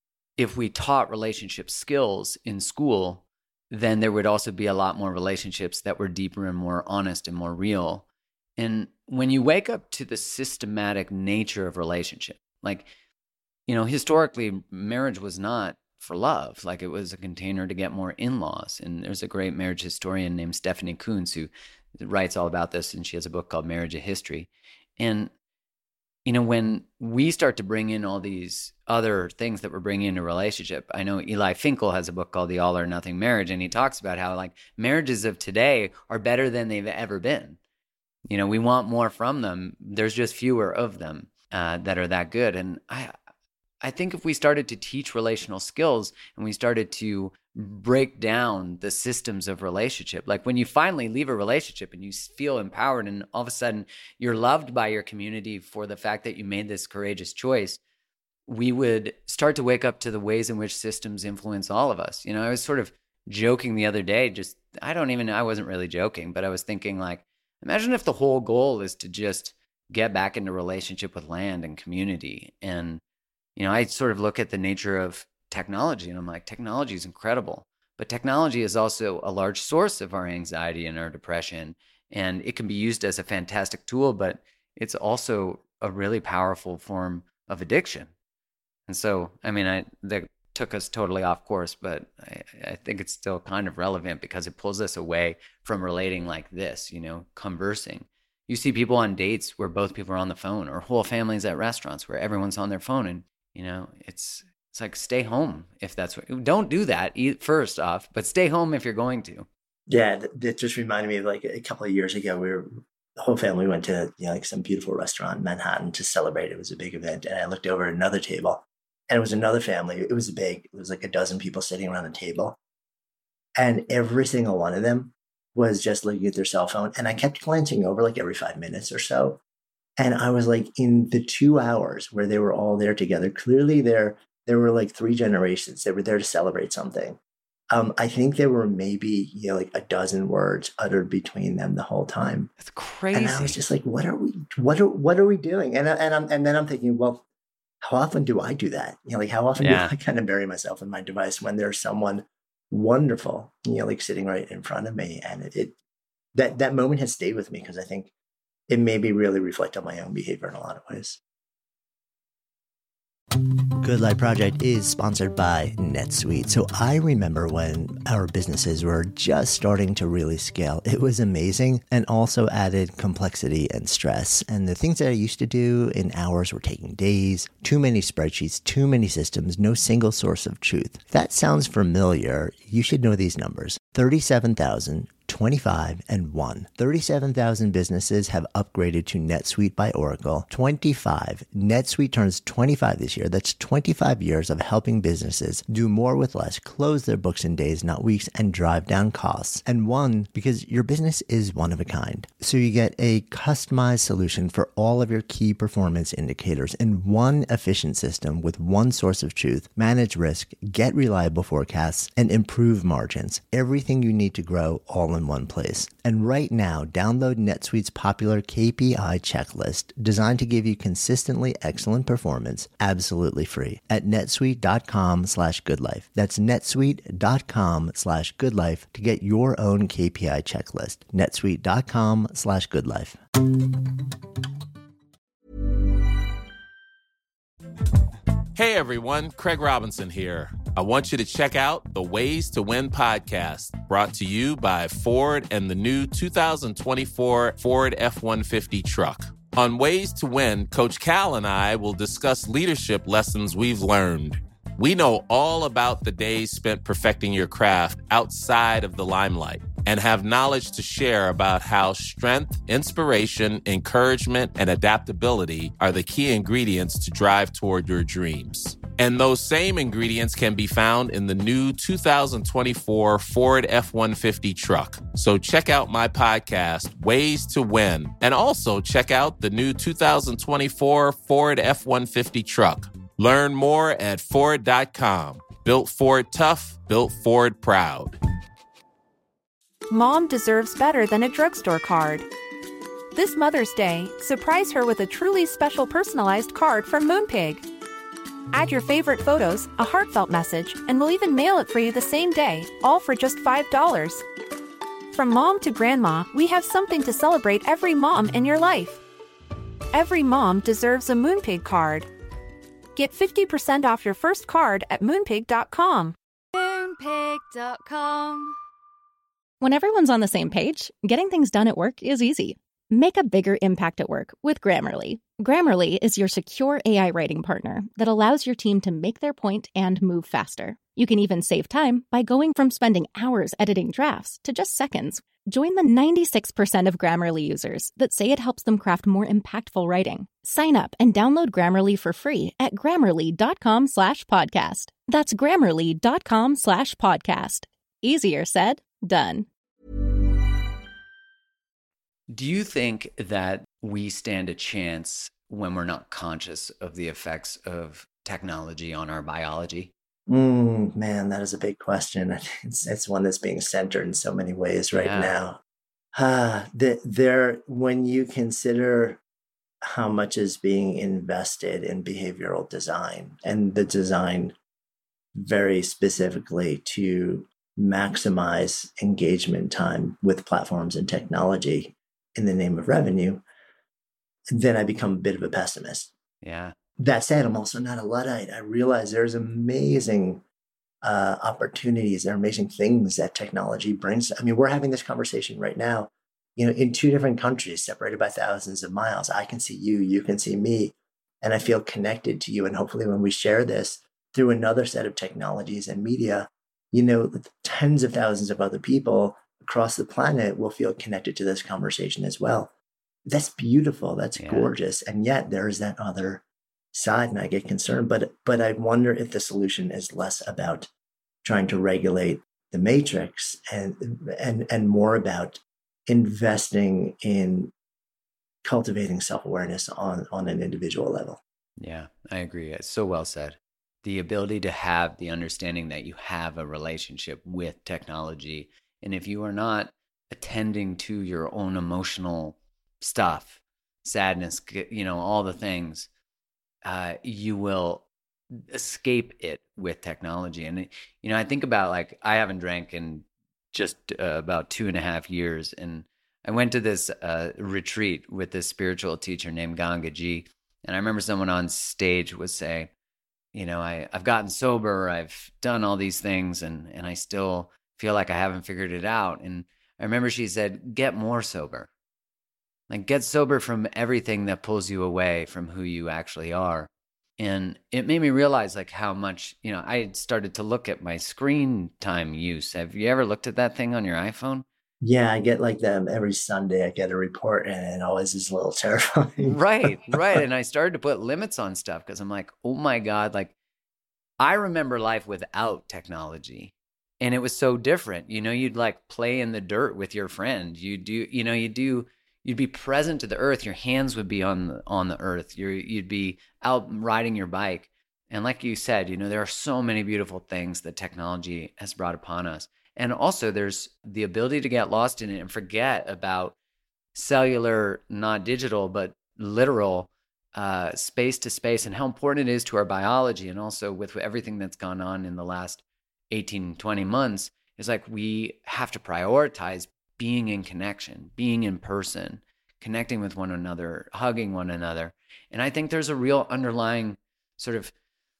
if we taught relationship skills in school, then there would also be a lot more relationships that were deeper and more honest and more real. And when you wake up to the systematic nature of relationship, like, you know, historically, marriage was not for love. Like, it was a container to get more in-laws. And there's a great marriage historian named Stephanie Coontz who writes all about this, and she has a book called Marriage: A History. And, you know, when we start to bring in all these other things that we're bringing into a relationship, I know Eli Finkel has a book called The All or Nothing Marriage, and he talks about how, like, marriages of today are better than they've ever been. You know, we want more from them. There's just fewer of them uh, that are that good. And I, I think if we started to teach relational skills and we started to break down the systems of relationship, like when you finally leave a relationship and you feel empowered and all of a sudden you're loved by your community for the fact that you made this courageous choice, we would start to wake up to the ways in which systems influence all of us. You know, I was sort of joking the other day, just, I don't even, I wasn't really joking, but I was thinking, like, imagine if the whole goal is to just get back into relationship with land and community. And, you know, I sort of look at the nature of technology and I'm like, technology is incredible, but technology is also a large source of our anxiety and our depression. And it can be used as a fantastic tool, but it's also a really powerful form of addiction. And so, I mean, I that took us totally off course, but I, I think it's still kind of relevant because it pulls us away from relating like this, you know, conversing. You see people on dates where both people are on the phone, or whole families at restaurants where everyone's on their phone. And, you know, it's it's like, stay home if that's what, don't do that first off, but stay home if you're going to. Yeah, that just reminded me of like a couple of years ago, we were the whole family went to, you know, like some beautiful restaurant in Manhattan to celebrate. It was a big event. And I looked over at another table and it was another family. It was big. It was like a dozen people sitting around the table. And every single one of them was just looking at their cell phone. And I kept glancing over like every five minutes or so. And I was like, in the two hours where they were all there together, clearly there, there were like three generations that were there to celebrate something. Um, I think there were maybe, you know, like a dozen words uttered between them the whole time. That's crazy. And I was just like, what are we, what are, what are we doing? And, and I'm, and then I'm thinking, well, how often do I do that? You know, like how often Yeah. do I kind of bury myself in my device when there's someone wonderful, you know, like sitting right in front of me? And it, it that, that moment has stayed with me because I think it made me really reflect on my own behavior in a lot of ways. Good Life Project is sponsored by NetSuite. So I remember when our businesses were just starting to really scale. It was amazing and also added complexity and stress. And the things that I used to do in hours were taking days, too many spreadsheets, too many systems, no single source of truth. If that sounds familiar, you should know these numbers. thirty-seven thousand, twenty-five, and one. thirty-seven thousand businesses have upgraded to NetSuite by Oracle. twenty-five. NetSuite turns twenty-five this year. That's twenty-five years of helping businesses do more with less, close their books in days, not weeks, and drive down costs. And one, because your business is one of a kind. So you get a customized solution for all of your key performance indicators in one efficient system with one source of truth, manage risk, get reliable forecasts, and improve margins. Everything you need to grow all in one place. And right now, download NetSuite's popular K P I checklist designed to give you consistently excellent performance absolutely free at netsuite.com slash goodlife. That's netsuite.com slash goodlife to get your own K P I checklist. netsuite.com slash goodlife. Hey everyone, Craig Robinson here. I want you to check out the Ways to Win podcast, brought to you by Ford and the new two thousand twenty-four Ford F one fifty truck. On Ways to Win, Coach Cal and I will discuss leadership lessons we've learned. We know all about the days spent perfecting your craft outside of the limelight and have knowledge to share about how strength, inspiration, encouragement, and adaptability are the key ingredients to drive toward your dreams. And those same ingredients can be found in the new two thousand twenty-four Ford F one fifty truck. So check out my podcast, Ways to Win, and also check out the new two thousand twenty-four Ford F one fifty truck. Learn more at Ford dot com. Built Ford tough, built Ford proud. Mom deserves better than a drugstore card. This Mother's Day, surprise her with a truly special personalized card from Moonpig. Add your favorite photos, a heartfelt message, and we'll even mail it for you the same day, all for just five dollars. From mom to grandma, we have something to celebrate every mom in your life. Every mom deserves a Moonpig card. Get fifty percent off your first card at moonpig dot com. moonpig dot com. When everyone's on the same page, getting things done at work is easy. Make a bigger impact at work with Grammarly. Grammarly is your secure A I writing partner that allows your team to make their point and move faster. You can even save time by going from spending hours editing drafts to just seconds. Join the ninety-six percent of Grammarly users that say it helps them craft more impactful writing. Sign up and download Grammarly for free at grammarly.com slash podcast. That's grammarly.com slash podcast. Easier said, done. Do you think that we stand a chance when we're not conscious of the effects of technology on our biology? Mm, man, that is a big question. It's, it's one that's being centered in so many ways right Yeah. now. Ah, the, there, when you consider how much is being invested in behavioral design and the design very specifically to maximize engagement time with platforms and technology in the name of revenue, then I become a bit of a pessimist. Yeah. That said, I'm also not a Luddite. I realize there's amazing uh, opportunities, there are amazing things that technology brings. I mean, we're having this conversation right now, you know, in two different countries, separated by thousands of miles. I can see you, you can see me, and I feel connected to you. And hopefully when we share this through another set of technologies and media, you know, tens of thousands of other people across the planet will feel connected to this conversation as well. that's beautiful. That's Yeah. gorgeous. And yet there's that other side, and I get concerned. But but I wonder if the solution is less about trying to regulate the matrix and and and more about investing in cultivating self-awareness on on an individual level. Yeah, I agree. It's so well said. The ability to have the understanding that you have a relationship with technology. And if you are not attending to your own emotional stuff, sadness, you know, all the things, uh, you will escape it with technology. And, you know, I think about, like, I haven't drank in just uh, about two and a half years. And I went to this uh, retreat with this spiritual teacher named Gangaji. And I remember someone on stage would say, you know, I, I've gotten sober, I've done all these things, and, and I still feel like I haven't figured it out. And I remember she said, get more sober. Like, get sober from everything that pulls you away from who you actually are. And it made me realize, like, how much, you know, I had started to look at my screen time use. Have you ever looked at that thing on your iPhone? Yeah, I get like them every Sunday. I get a report, and it always is a little terrifying. Right, right. And I started to put limits on stuff because I'm like, oh my God, like, I remember life without technology, and it was so different. You know, you'd like play in the dirt with your friend. You do, you know, you do, you'd be present to the earth. Your hands would be on the, on the earth. You're, you'd be out riding your bike. And like you said, you know, there are so many beautiful things that technology has brought upon us. And also there's the ability to get lost in it and forget about cellular, not digital, but literal uh, space to space, and how important it is to our biology. And also with everything that's gone on in the last eighteen, twenty months, is like we have to prioritize being in connection, being in person, connecting with one another, hugging one another. And I think there's a real underlying sort of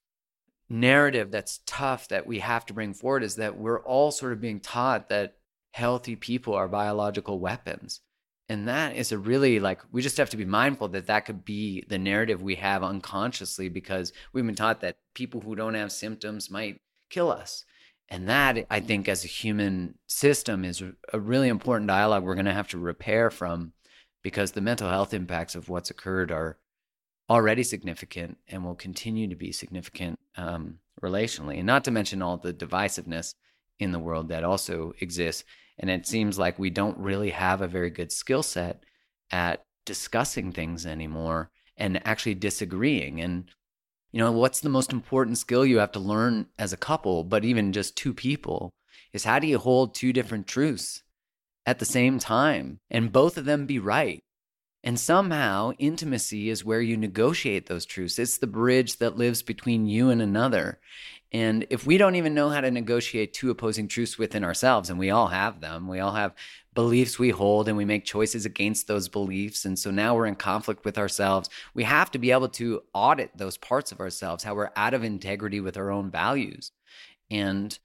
narrative that's tough that we have to bring forward, is that we're all sort of being taught that healthy people are biological weapons. And that is a really, like, we just have to be mindful that that could be the narrative we have unconsciously, because we've been taught that people who don't have symptoms might kill us. And that, I think, as a human system, is a really important dialogue we're going to have to repair from, because the mental health impacts of what's occurred are already significant and will continue to be significant um, relationally. And not to mention all the divisiveness in the world that also exists. And it seems like we don't really have a very good skill set at discussing things anymore and actually disagreeing. And, you know, what's the most important skill you have to learn as a couple, but even just two people, is how do you hold two different truths at the same time and both of them be right? And somehow intimacy is where you negotiate those truths. It's the bridge that lives between you and another. And if we don't even know how to negotiate two opposing truths within ourselves, and we all have them, we all have beliefs we hold and we make choices against those beliefs. And so now we're in conflict with ourselves. We have to be able to audit those parts of ourselves, how we're out of integrity with our own values. And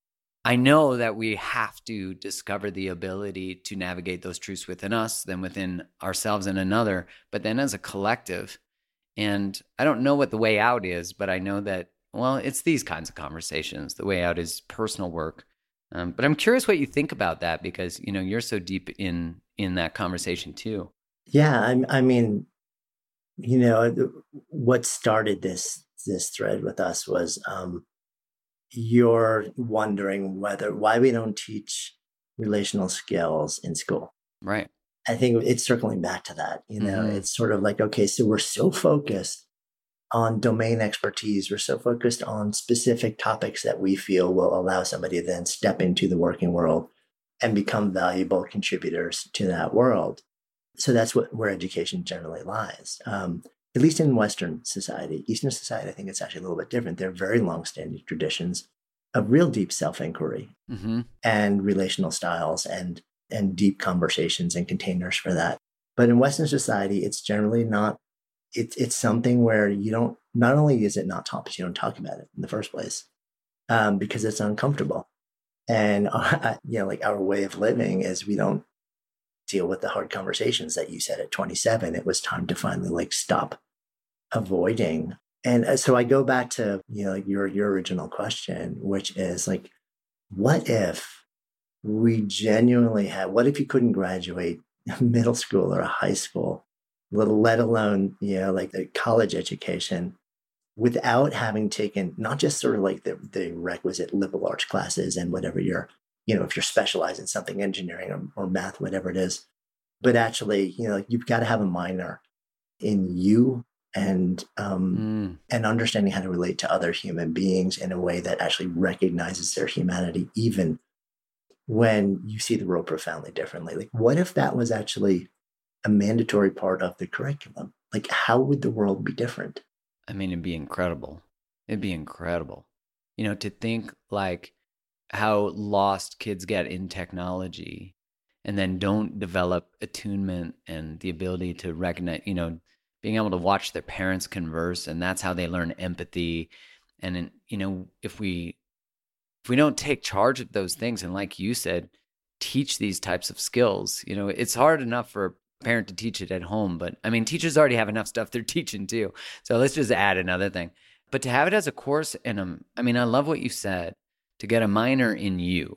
I know that we have to discover the ability to navigate those truths within us, then within ourselves and another, but then as a collective. And I don't know what the way out is, but I know that, well, it's these kinds of conversations. The way out is personal work. Um, but I'm curious what you think about that, because, you know, you're so deep in in that conversation too. Yeah, I, I mean, you know, what started this this thread with us was um, you're wondering whether why we don't teach relational skills in school. Right. I think it's circling back to that. You know, Mm-hmm. it's sort of like, okay, so we're so focused on domain expertise. We're so focused on specific topics that we feel will allow somebody to then step into the working world and become valuable contributors to that world. So that's what where education generally lies. Um, at least in Western society. Eastern society, I think it's actually a little bit different. There are very long-standing traditions of real deep self-inquiry Mm-hmm. and relational styles and and deep conversations and containers for that. But in Western society, it's generally not, it's it's something where you don't, not only is it not taught, but you don't talk about it in the first place um, because it's uncomfortable. And, uh, you know, like our way of living is we don't deal with the hard conversations that you said at twenty-seven. It was time to finally like stop avoiding. And uh, so I go back to, you know, your, your original question, which is like, what if we genuinely had, what if you couldn't graduate middle school or a high school, let alone, you know, like the college education, without having taken not just sort of like the, the requisite liberal arts classes and whatever you're, you know, if you're specialized in something, engineering or, or math, whatever it is, but actually, you know, you've got to have a minor in you and um, mm. and understanding how to relate to other human beings in a way that actually recognizes their humanity, even when you see the world profoundly differently. Like, what if that was actually a mandatory part of the curriculum? Like, how would the world be different? I mean, it'd be incredible. It'd be incredible. You know, to think like how lost kids get in technology and then don't develop attunement and the ability to recognize, you know, being able to watch their parents converse, and that's how they learn empathy. And, in, you know, if we if we don't take charge of those things and, like you said, teach these types of skills, you know, it's hard enough for a parent to teach it at home, but I mean, teachers already have enough stuff they're teaching too. So let's just add another thing. But to have it as a course, and um, I mean, I love what you said, to get a minor in you,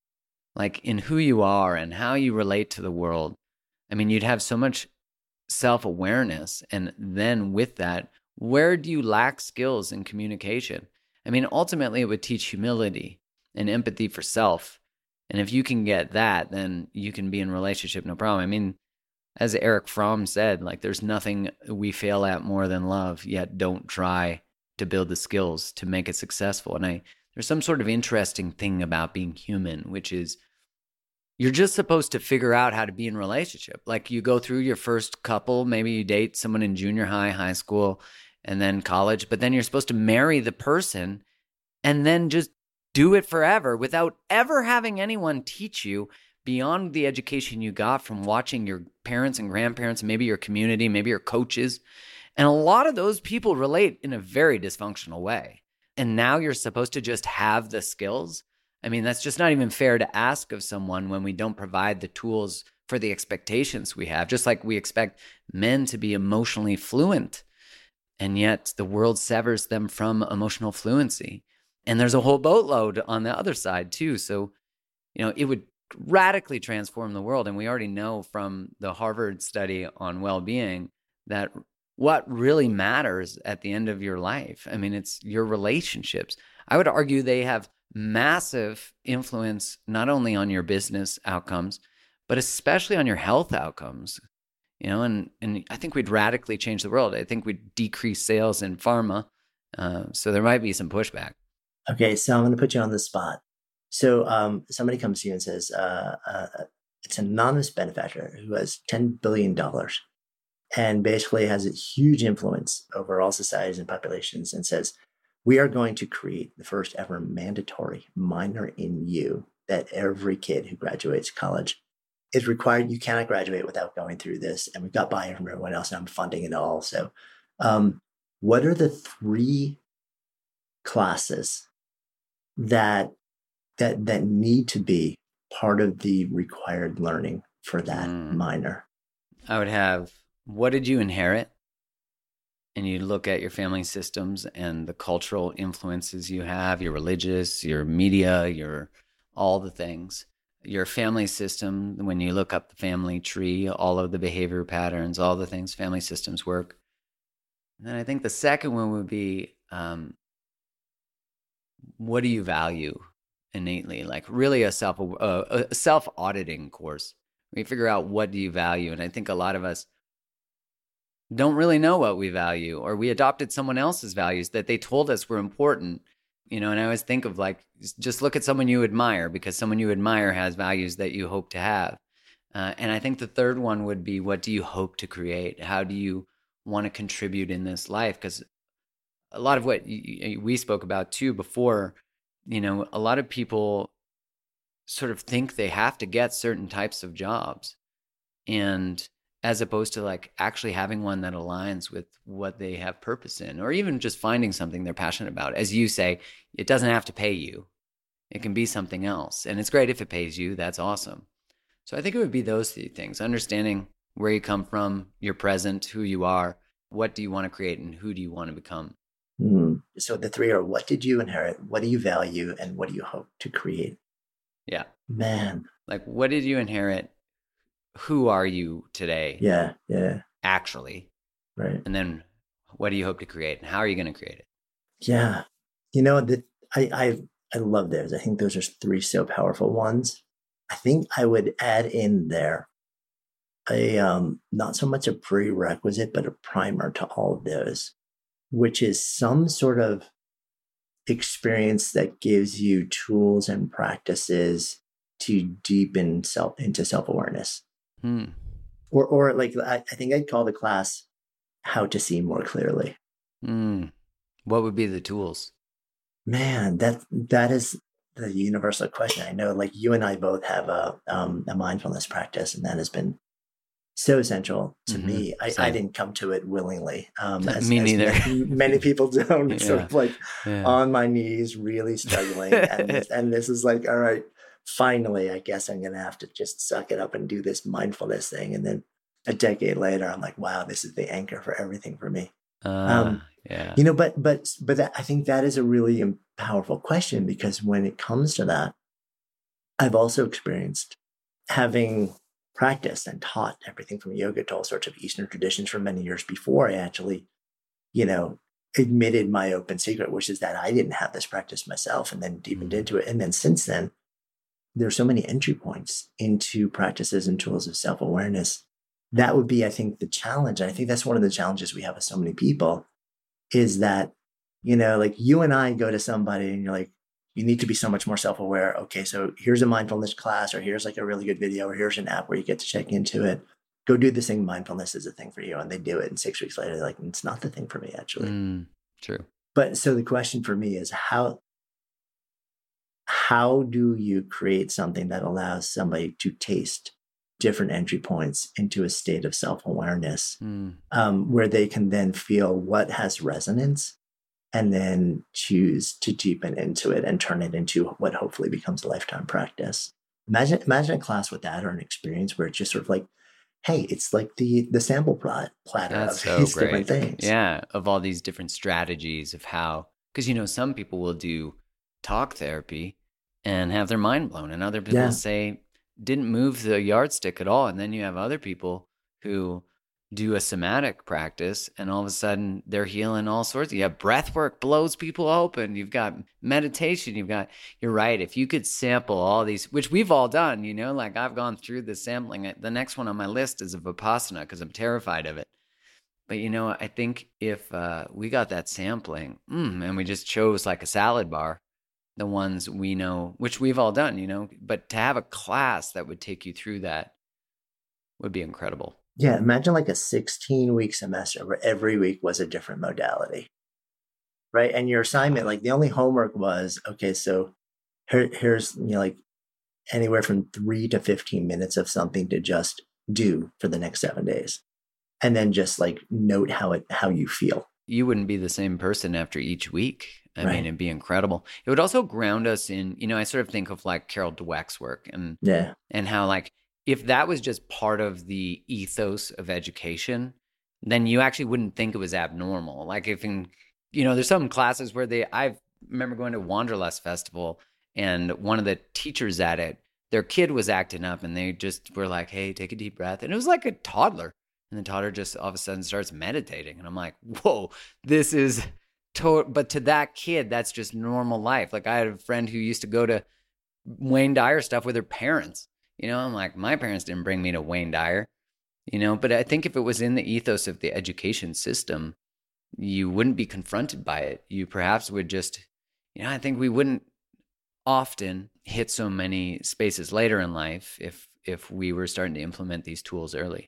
like in who you are and how you relate to the world. I mean, you'd have so much self-awareness. And then with that, where do you lack skills in communication? I mean, ultimately, it would teach humility and empathy for self. And if you can get that, then you can be in relationship, no problem. I mean, as Erich Fromm said, like, there's nothing we fail at more than love, yet don't try to build the skills to make it successful. And I, there's some sort of interesting thing about being human, which is you're just supposed to figure out how to be in relationship. Like, you go through your first couple, maybe you date someone in junior high, high school, and then college, but then you're supposed to marry the person and then just do it forever without ever having anyone teach you beyond the education you got from watching your parents and grandparents, maybe your community, maybe your coaches. And a lot of those people relate in a very dysfunctional way. And now you're supposed to just have the skills. I mean, that's just not even fair to ask of someone when we don't provide the tools for the expectations we have, just like we expect men to be emotionally fluent. And yet the world severs them from emotional fluency. And there's a whole boatload on the other side too. So, you know, it would radically transform the world. And we already know from the Harvard study on well-being that what really matters at the end of your life, I mean, it's your relationships. I would argue they have massive influence not only on your business outcomes, but especially on your health outcomes. You know, and, and I think we'd radically change the world. I think we'd decrease sales in pharma. Uh, so there might be some pushback. Okay, so I'm going to put you on the spot. So um, somebody comes to you and says, uh, uh, it's an anonymous benefactor who has ten billion dollars and basically has a huge influence over all societies and populations, and says, we are going to create the first ever mandatory minor in you that every kid who graduates college is required. You cannot graduate without going through this. And we've got buy-in from everyone else, and I'm funding it all. So um, what are the three classes that that that need to be part of the required learning for that mm. minor? I would have, what did you inherit? And you look at your family systems and the cultural influences you have, your religious, your media, your all the things. Your family system, when you look up the family tree, all of the behavior patterns, all the things family systems work. And then I think the second one would be, um, what do you value innately? Like really a self uh, a self auditing course where you figure out what do you value. And I think a lot of us don't really know what we value, or we adopted someone else's values that they told us were important. You know, and I always think of like, just look at someone you admire, because someone you admire has values that you hope to have. Uh, and I think the third one would be, what do you hope to create? How do you want to contribute in this life? Because a lot of what you, we spoke about too before, you know, a lot of people sort of think they have to get certain types of jobs. And as opposed to like actually having one that aligns with what they have purpose in, or even just finding something they're passionate about. As you say, it doesn't have to pay you. It can be something else. And it's great if it pays you. That's awesome. So I think it would be those three things: understanding where you come from, your present, who you are, what do you want to create, and who do you want to become? Mm. So the three are, what did you inherit? What do you value? And what do you hope to create? Yeah. Man. Like, what did you inherit? who are you today? Yeah, yeah. Actually. Right. And then what do you hope to create and how are you going to create it? Yeah. You know, the, I, I, I love those. I think those are three so powerful ones. I think I would add in there a, um, not so much a prerequisite, but a primer to all of those, which is some sort of experience that gives you tools and practices to deepen self into self-awareness. Hmm. Or, or like, I, I think I'd call the class How to See More Clearly. Hmm. What would be the tools? Man, that that is the universal question. I know, like you and I both have a um, a mindfulness practice, and that has been so essential to Mm-hmm. me. I, I didn't come to it willingly. Um, as, me as neither. Many, many people don't. Yeah. Sort of like Yeah. on my knees, really struggling, and this, and this is like, all right, finally, I guess I'm gonna have to just suck it up and do this mindfulness thing. And then a decade later, I'm like, wow, this is the anchor for everything for me. Uh, Um, yeah. You know, but but but that, I think that is a really powerful question, because when it comes to that, I've also experienced having practiced and taught everything from yoga to all sorts of Eastern traditions for many years before I actually, you know, admitted my open secret, which is that I didn't have this practice myself, and then deepened Mm-hmm. into it. And then since then, there's so many entry points into practices and tools of self-awareness. That would be, I think, the challenge. And I think that's one of the challenges we have with so many people, is that, you know, like you and I go to somebody and you're like, you need to be so much more self-aware. Okay, so here's a mindfulness class, or here's like a really good video, or here's an app where you get to check into it. Go do this thing. Mindfulness is a thing for you. And they do it. And six weeks later, they're like, it's not the thing for me, actually. Mm, true. But so the question for me is how, how do you create something that allows somebody to taste different entry points into a state of self-awareness, Mm. um, where they can then feel what has resonance and then choose to deepen into it and turn it into what hopefully becomes a lifetime practice. Imagine, imagine a class with that, or an experience where it's just sort of like, hey, it's like the the sample platter That's of so these great. different things. Yeah, of all these different strategies of how, because you know, some people will do talk therapy and have their mind blown, and other people Yeah. say didn't move the yardstick at all, and then you have other people who do a somatic practice, and all of a sudden they're healing all sorts. You have breath work blows people open. You've got meditation. You've got, you're right. If you could sample all these, which we've all done, you know, like I've gone through the sampling. The next one on my list is of Vipassana because I'm terrified of it. But, you know, I think if uh, we got that sampling mm, and we just chose like a salad bar, the ones we know, which we've all done, you know, but to have a class that would take you through that would be incredible. Yeah, imagine like a sixteen week semester where every week was a different modality, right? And your assignment, like the only homework was, okay, so here, here's, you know, like anywhere from three to fifteen minutes of something to just do for the next seven days. And then just like note how it, how you feel. You wouldn't be the same person after each week. I Right. mean, it'd be incredible. It would also ground us in, you know, I sort of think of like Carol Dweck's work and, Yeah. and how like, if that was just part of the ethos of education, then you actually wouldn't think it was abnormal. Like if in, you know, there's some classes where they, I remember going to Wanderlust Festival, and one of the teachers at it, their kid was acting up, and they just were like, hey, take a deep breath. And it was like a toddler. And the toddler just all of a sudden starts meditating. And I'm like, whoa, this is, to-. But to that kid, that's just normal life. Like I had a friend who used to go to Wayne Dyer stuff with her parents. You know, I'm like, my parents didn't bring me to Wayne Dyer, you know, but I think if it was in the ethos of the education system, you wouldn't be confronted by it. You perhaps would just, you know, I think we wouldn't often hit so many spaces later in life if if we were starting to implement these tools early.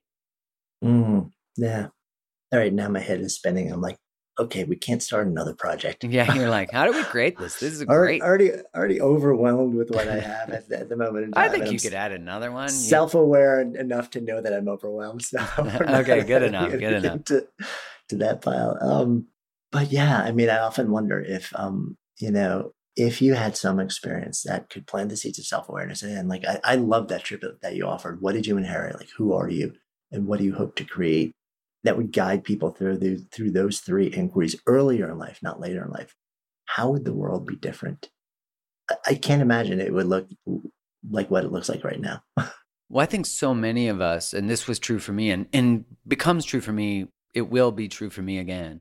Mm, yeah. All right. Now my head is spinning. I'm like, okay, we can't start another project. Yeah, you're like, how do we create this? This is Already, great. already, already overwhelmed with what I have at, the- at the moment in time. I think and you I'm could add another one. You- self-aware enough to know that I'm overwhelmed. So Okay, good enough, good enough. To, to that pile. Um, but yeah, I mean, I often wonder if, um, you know, if you had some experience that could plant the seeds of self-awareness. And like, I, I love that trip that you offered. What did you inherit? Like, who are you? And what do you hope to create that would guide people through the, through those three inquiries earlier in life, not later in life? How would the world be different? I, I can't imagine it would look like what it looks like right now. Well, I think so many of us, and this was true for me and, and becomes true for me, it will be true for me again,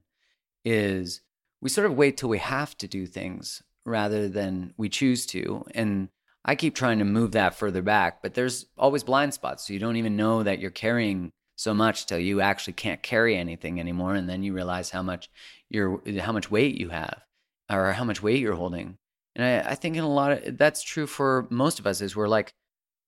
is we sort of wait till we have to do things rather than we choose to. And I keep trying to move that further back, but there's always blind spots. So you don't even know that you're carrying so much till you actually can't carry anything anymore. And then you realize how much you're, how much weight you have or how much weight you're holding. And I, I think in a lot of, that's true for most of us, is we're like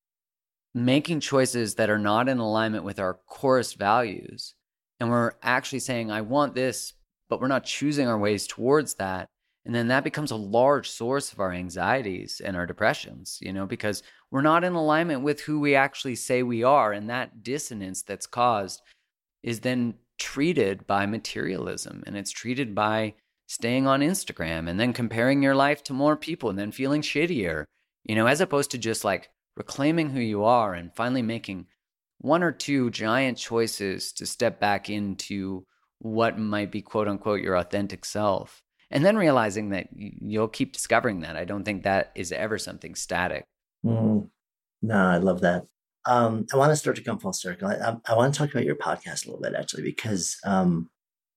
making choices that are not in alignment with our chorus values. And we're actually saying, I want this, but we're not choosing our ways towards that. And then that becomes a large source of our anxieties and our depressions, you know, because we're not in alignment with who we actually say we are. And that dissonance that's caused is then treated by materialism, and it's treated by staying on Instagram and then comparing your life to more people and then feeling shittier, you know, as opposed to just like reclaiming who you are and finally making one or two giant choices to step back into what might be quote unquote your authentic self. And then realizing that you'll keep discovering that. I don't think that is ever something static. Mm. No, I love that. Um, I want to start to come full circle. I, I, I want to talk about your podcast a little bit, actually, because, um,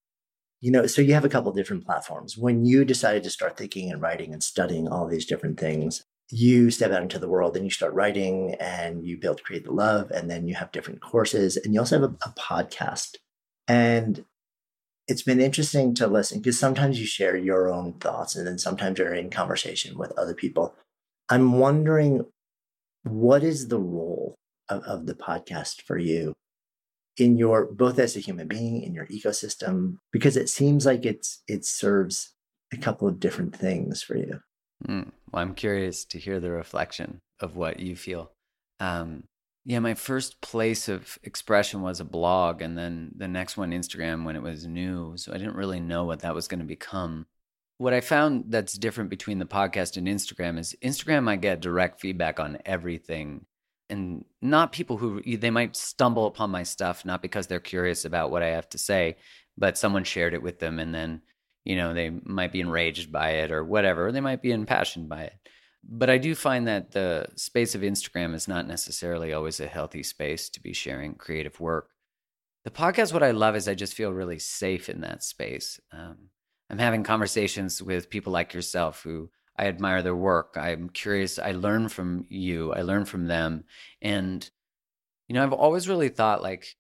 you know, so you have a couple of different platforms. When you decided to start thinking and writing and studying all these different things, you step out into the world and you start writing and you build Create the Love, and then you have different courses, and you also have a, a podcast. And it's been interesting to listen, because sometimes you share your own thoughts and then sometimes you're in conversation with other people. I'm wondering, what is the role of, of the podcast for you in your, both as a human being, in your ecosystem? Because it seems like it's it serves a couple of different things for you. Mm. Well, I'm curious to hear the reflection of what you feel. Um, yeah, my first place of expression was a blog, and then the next one, Instagram, when it was new. So I didn't really know what that was going to become. What I found that's different between the podcast and Instagram is Instagram, I get direct feedback on everything, and not people who, they might stumble upon my stuff, not because they're curious about what I have to say, but someone shared it with them, and then, you know, they might be enraged by it or whatever, or they might be impassioned by it. But I do find that the space of Instagram is not necessarily always a healthy space to be sharing creative work. The podcast, what I love is I just feel really safe in that space. Um, I'm having conversations with people like yourself who I admire their work. I'm curious. I learn from you. I learn from them. And, you know, I've always really thought, like,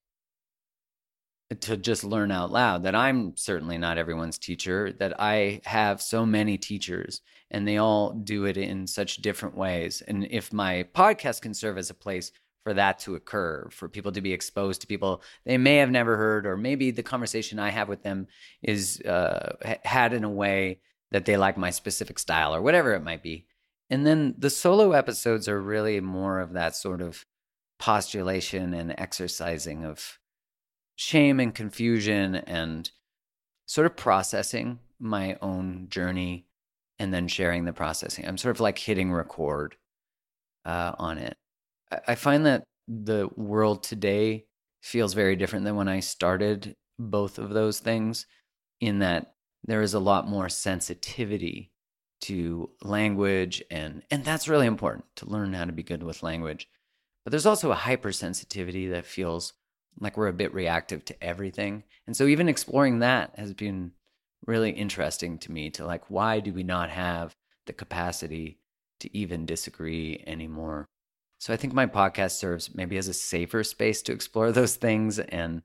to just learn out loud, that I'm certainly not everyone's teacher, that I have so many teachers and they all do it in such different ways. And if my podcast can serve as a place for that to occur, for people to be exposed to people they may have never heard, or maybe the conversation I have with them is uh, had in a way that they like my specific style or whatever it might be. And then the solo episodes are really more of that sort of postulation and exercising of shame and confusion and sort of processing my own journey and then sharing the processing. I'm sort of like hitting record uh, on it. I, I find that the world today feels very different than when I started both of those things, in that there is a lot more sensitivity to language, and and that's really important, to learn how to be good with language. But there's also a hypersensitivity that feels like we're a bit reactive to everything. And so even exploring that has been really interesting to me, to like, why do we not have the capacity to even disagree anymore? So I think my podcast serves maybe as a safer space to explore those things. And,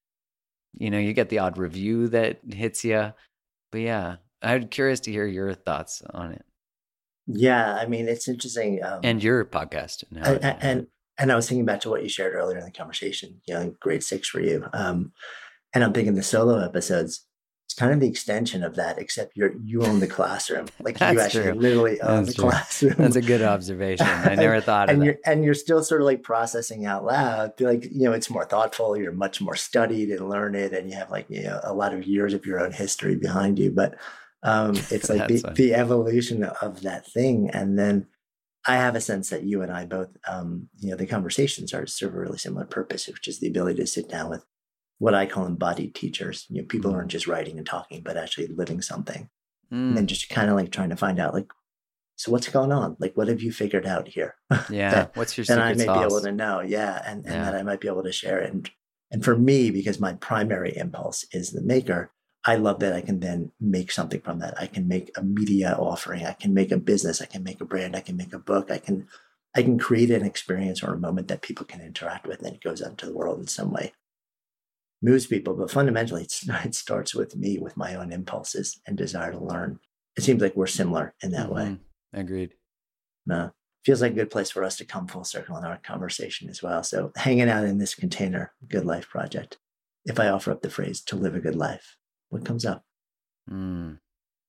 you know, you get the odd review that hits you. But yeah, I'm curious to hear your thoughts on it. Yeah, I mean, it's interesting. Um, and your podcast. And, how and, it, and And I was thinking back to what you shared earlier in the conversation, you know, grade six for you. Um, and I'm thinking the solo episodes, it's kind of the extension of that, except you're, you own the classroom. Like you actually true. literally own That's the true. classroom. That's a good observation. I never thought and of you're, that. And you're still sort of like processing out loud. Like, you know, it's more thoughtful. You're much more studied and learned, and you have like, you know, a lot of years of your own history behind you. But um, it's like the, the evolution of that thing. And then I have a sense that you and I both, um, you know, the conversations are serve a really similar purpose, which is the ability to sit down with what I call embodied teachers. You know, people who aren't just writing and talking, but actually living something. Mm. And then just kind of like trying to find out, like, so what's going on? Like, what have you figured out here? Yeah. that, What's your that secret I may sauce? be able to know. Yeah. And, and Yeah. that I might be able to share. And, and for me, because my primary impulse is the maker, I love that I can then make something from that. I can make a media offering. I can make a business. I can make a brand. I can make a book. I can, I can create an experience or a moment that people can interact with, and it goes out into the world in some way. Moves people, but fundamentally it's, it starts with me, with my own impulses and desire to learn. It seems like we're similar in that Mhm. way. Agreed. No, feels like a good place for us to come full circle in our conversation as well. So hanging out in this container, Good Life Project. If I offer up the phrase to live a good life, what comes up? Mm.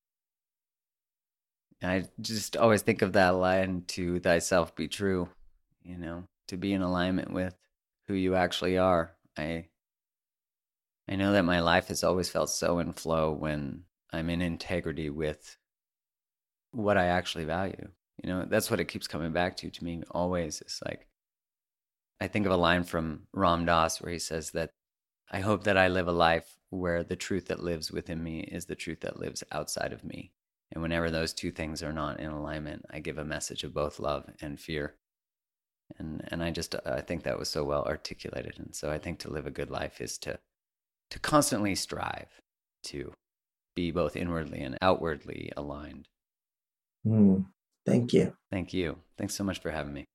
I just always think of that line, to thyself be true, you know, to be in alignment with who you actually are. I I know that my life has always felt so in flow when I'm in integrity with what I actually value. You know, that's what it keeps coming back to, to me always. It's like, I think of a line from Ram Dass where he says that, I hope that I live a life where the truth that lives within me is the truth that lives outside of me. And whenever those two things are not in alignment, I give a message of both love and fear. And and I just, I think that was so well articulated. And so I think to live a good life is to to constantly strive to be both inwardly and outwardly aligned. Mm, thank you. Thank you. Thanks so much for having me.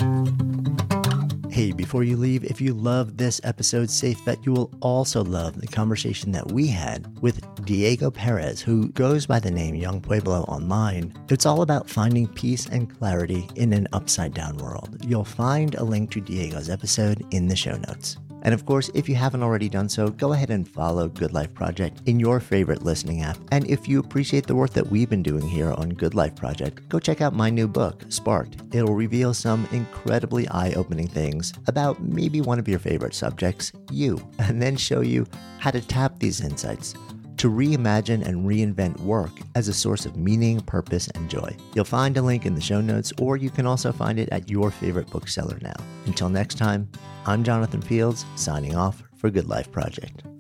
Hey, before you leave, if you love this episode, safe bet you will also love the conversation that we had with Diego Perez, who goes by the name Young Pueblo online. It's all about finding peace and clarity in an upside down world. You'll find a link to Diego's episode in the show notes. And of course, if you haven't already done so, go ahead and follow Good Life Project in your favorite listening app. And if you appreciate the work that we've been doing here on Good Life Project, go check out my new book, Sparked. It'll reveal some incredibly eye-opening things about maybe one of your favorite subjects, you, and then show you how to tap these insights to reimagine and reinvent work as a source of meaning, purpose, and joy. You'll find a link in the show notes, or you can also find it at your favorite bookseller now. Until next time, I'm Jonathan Fields, signing off for Good Life Project.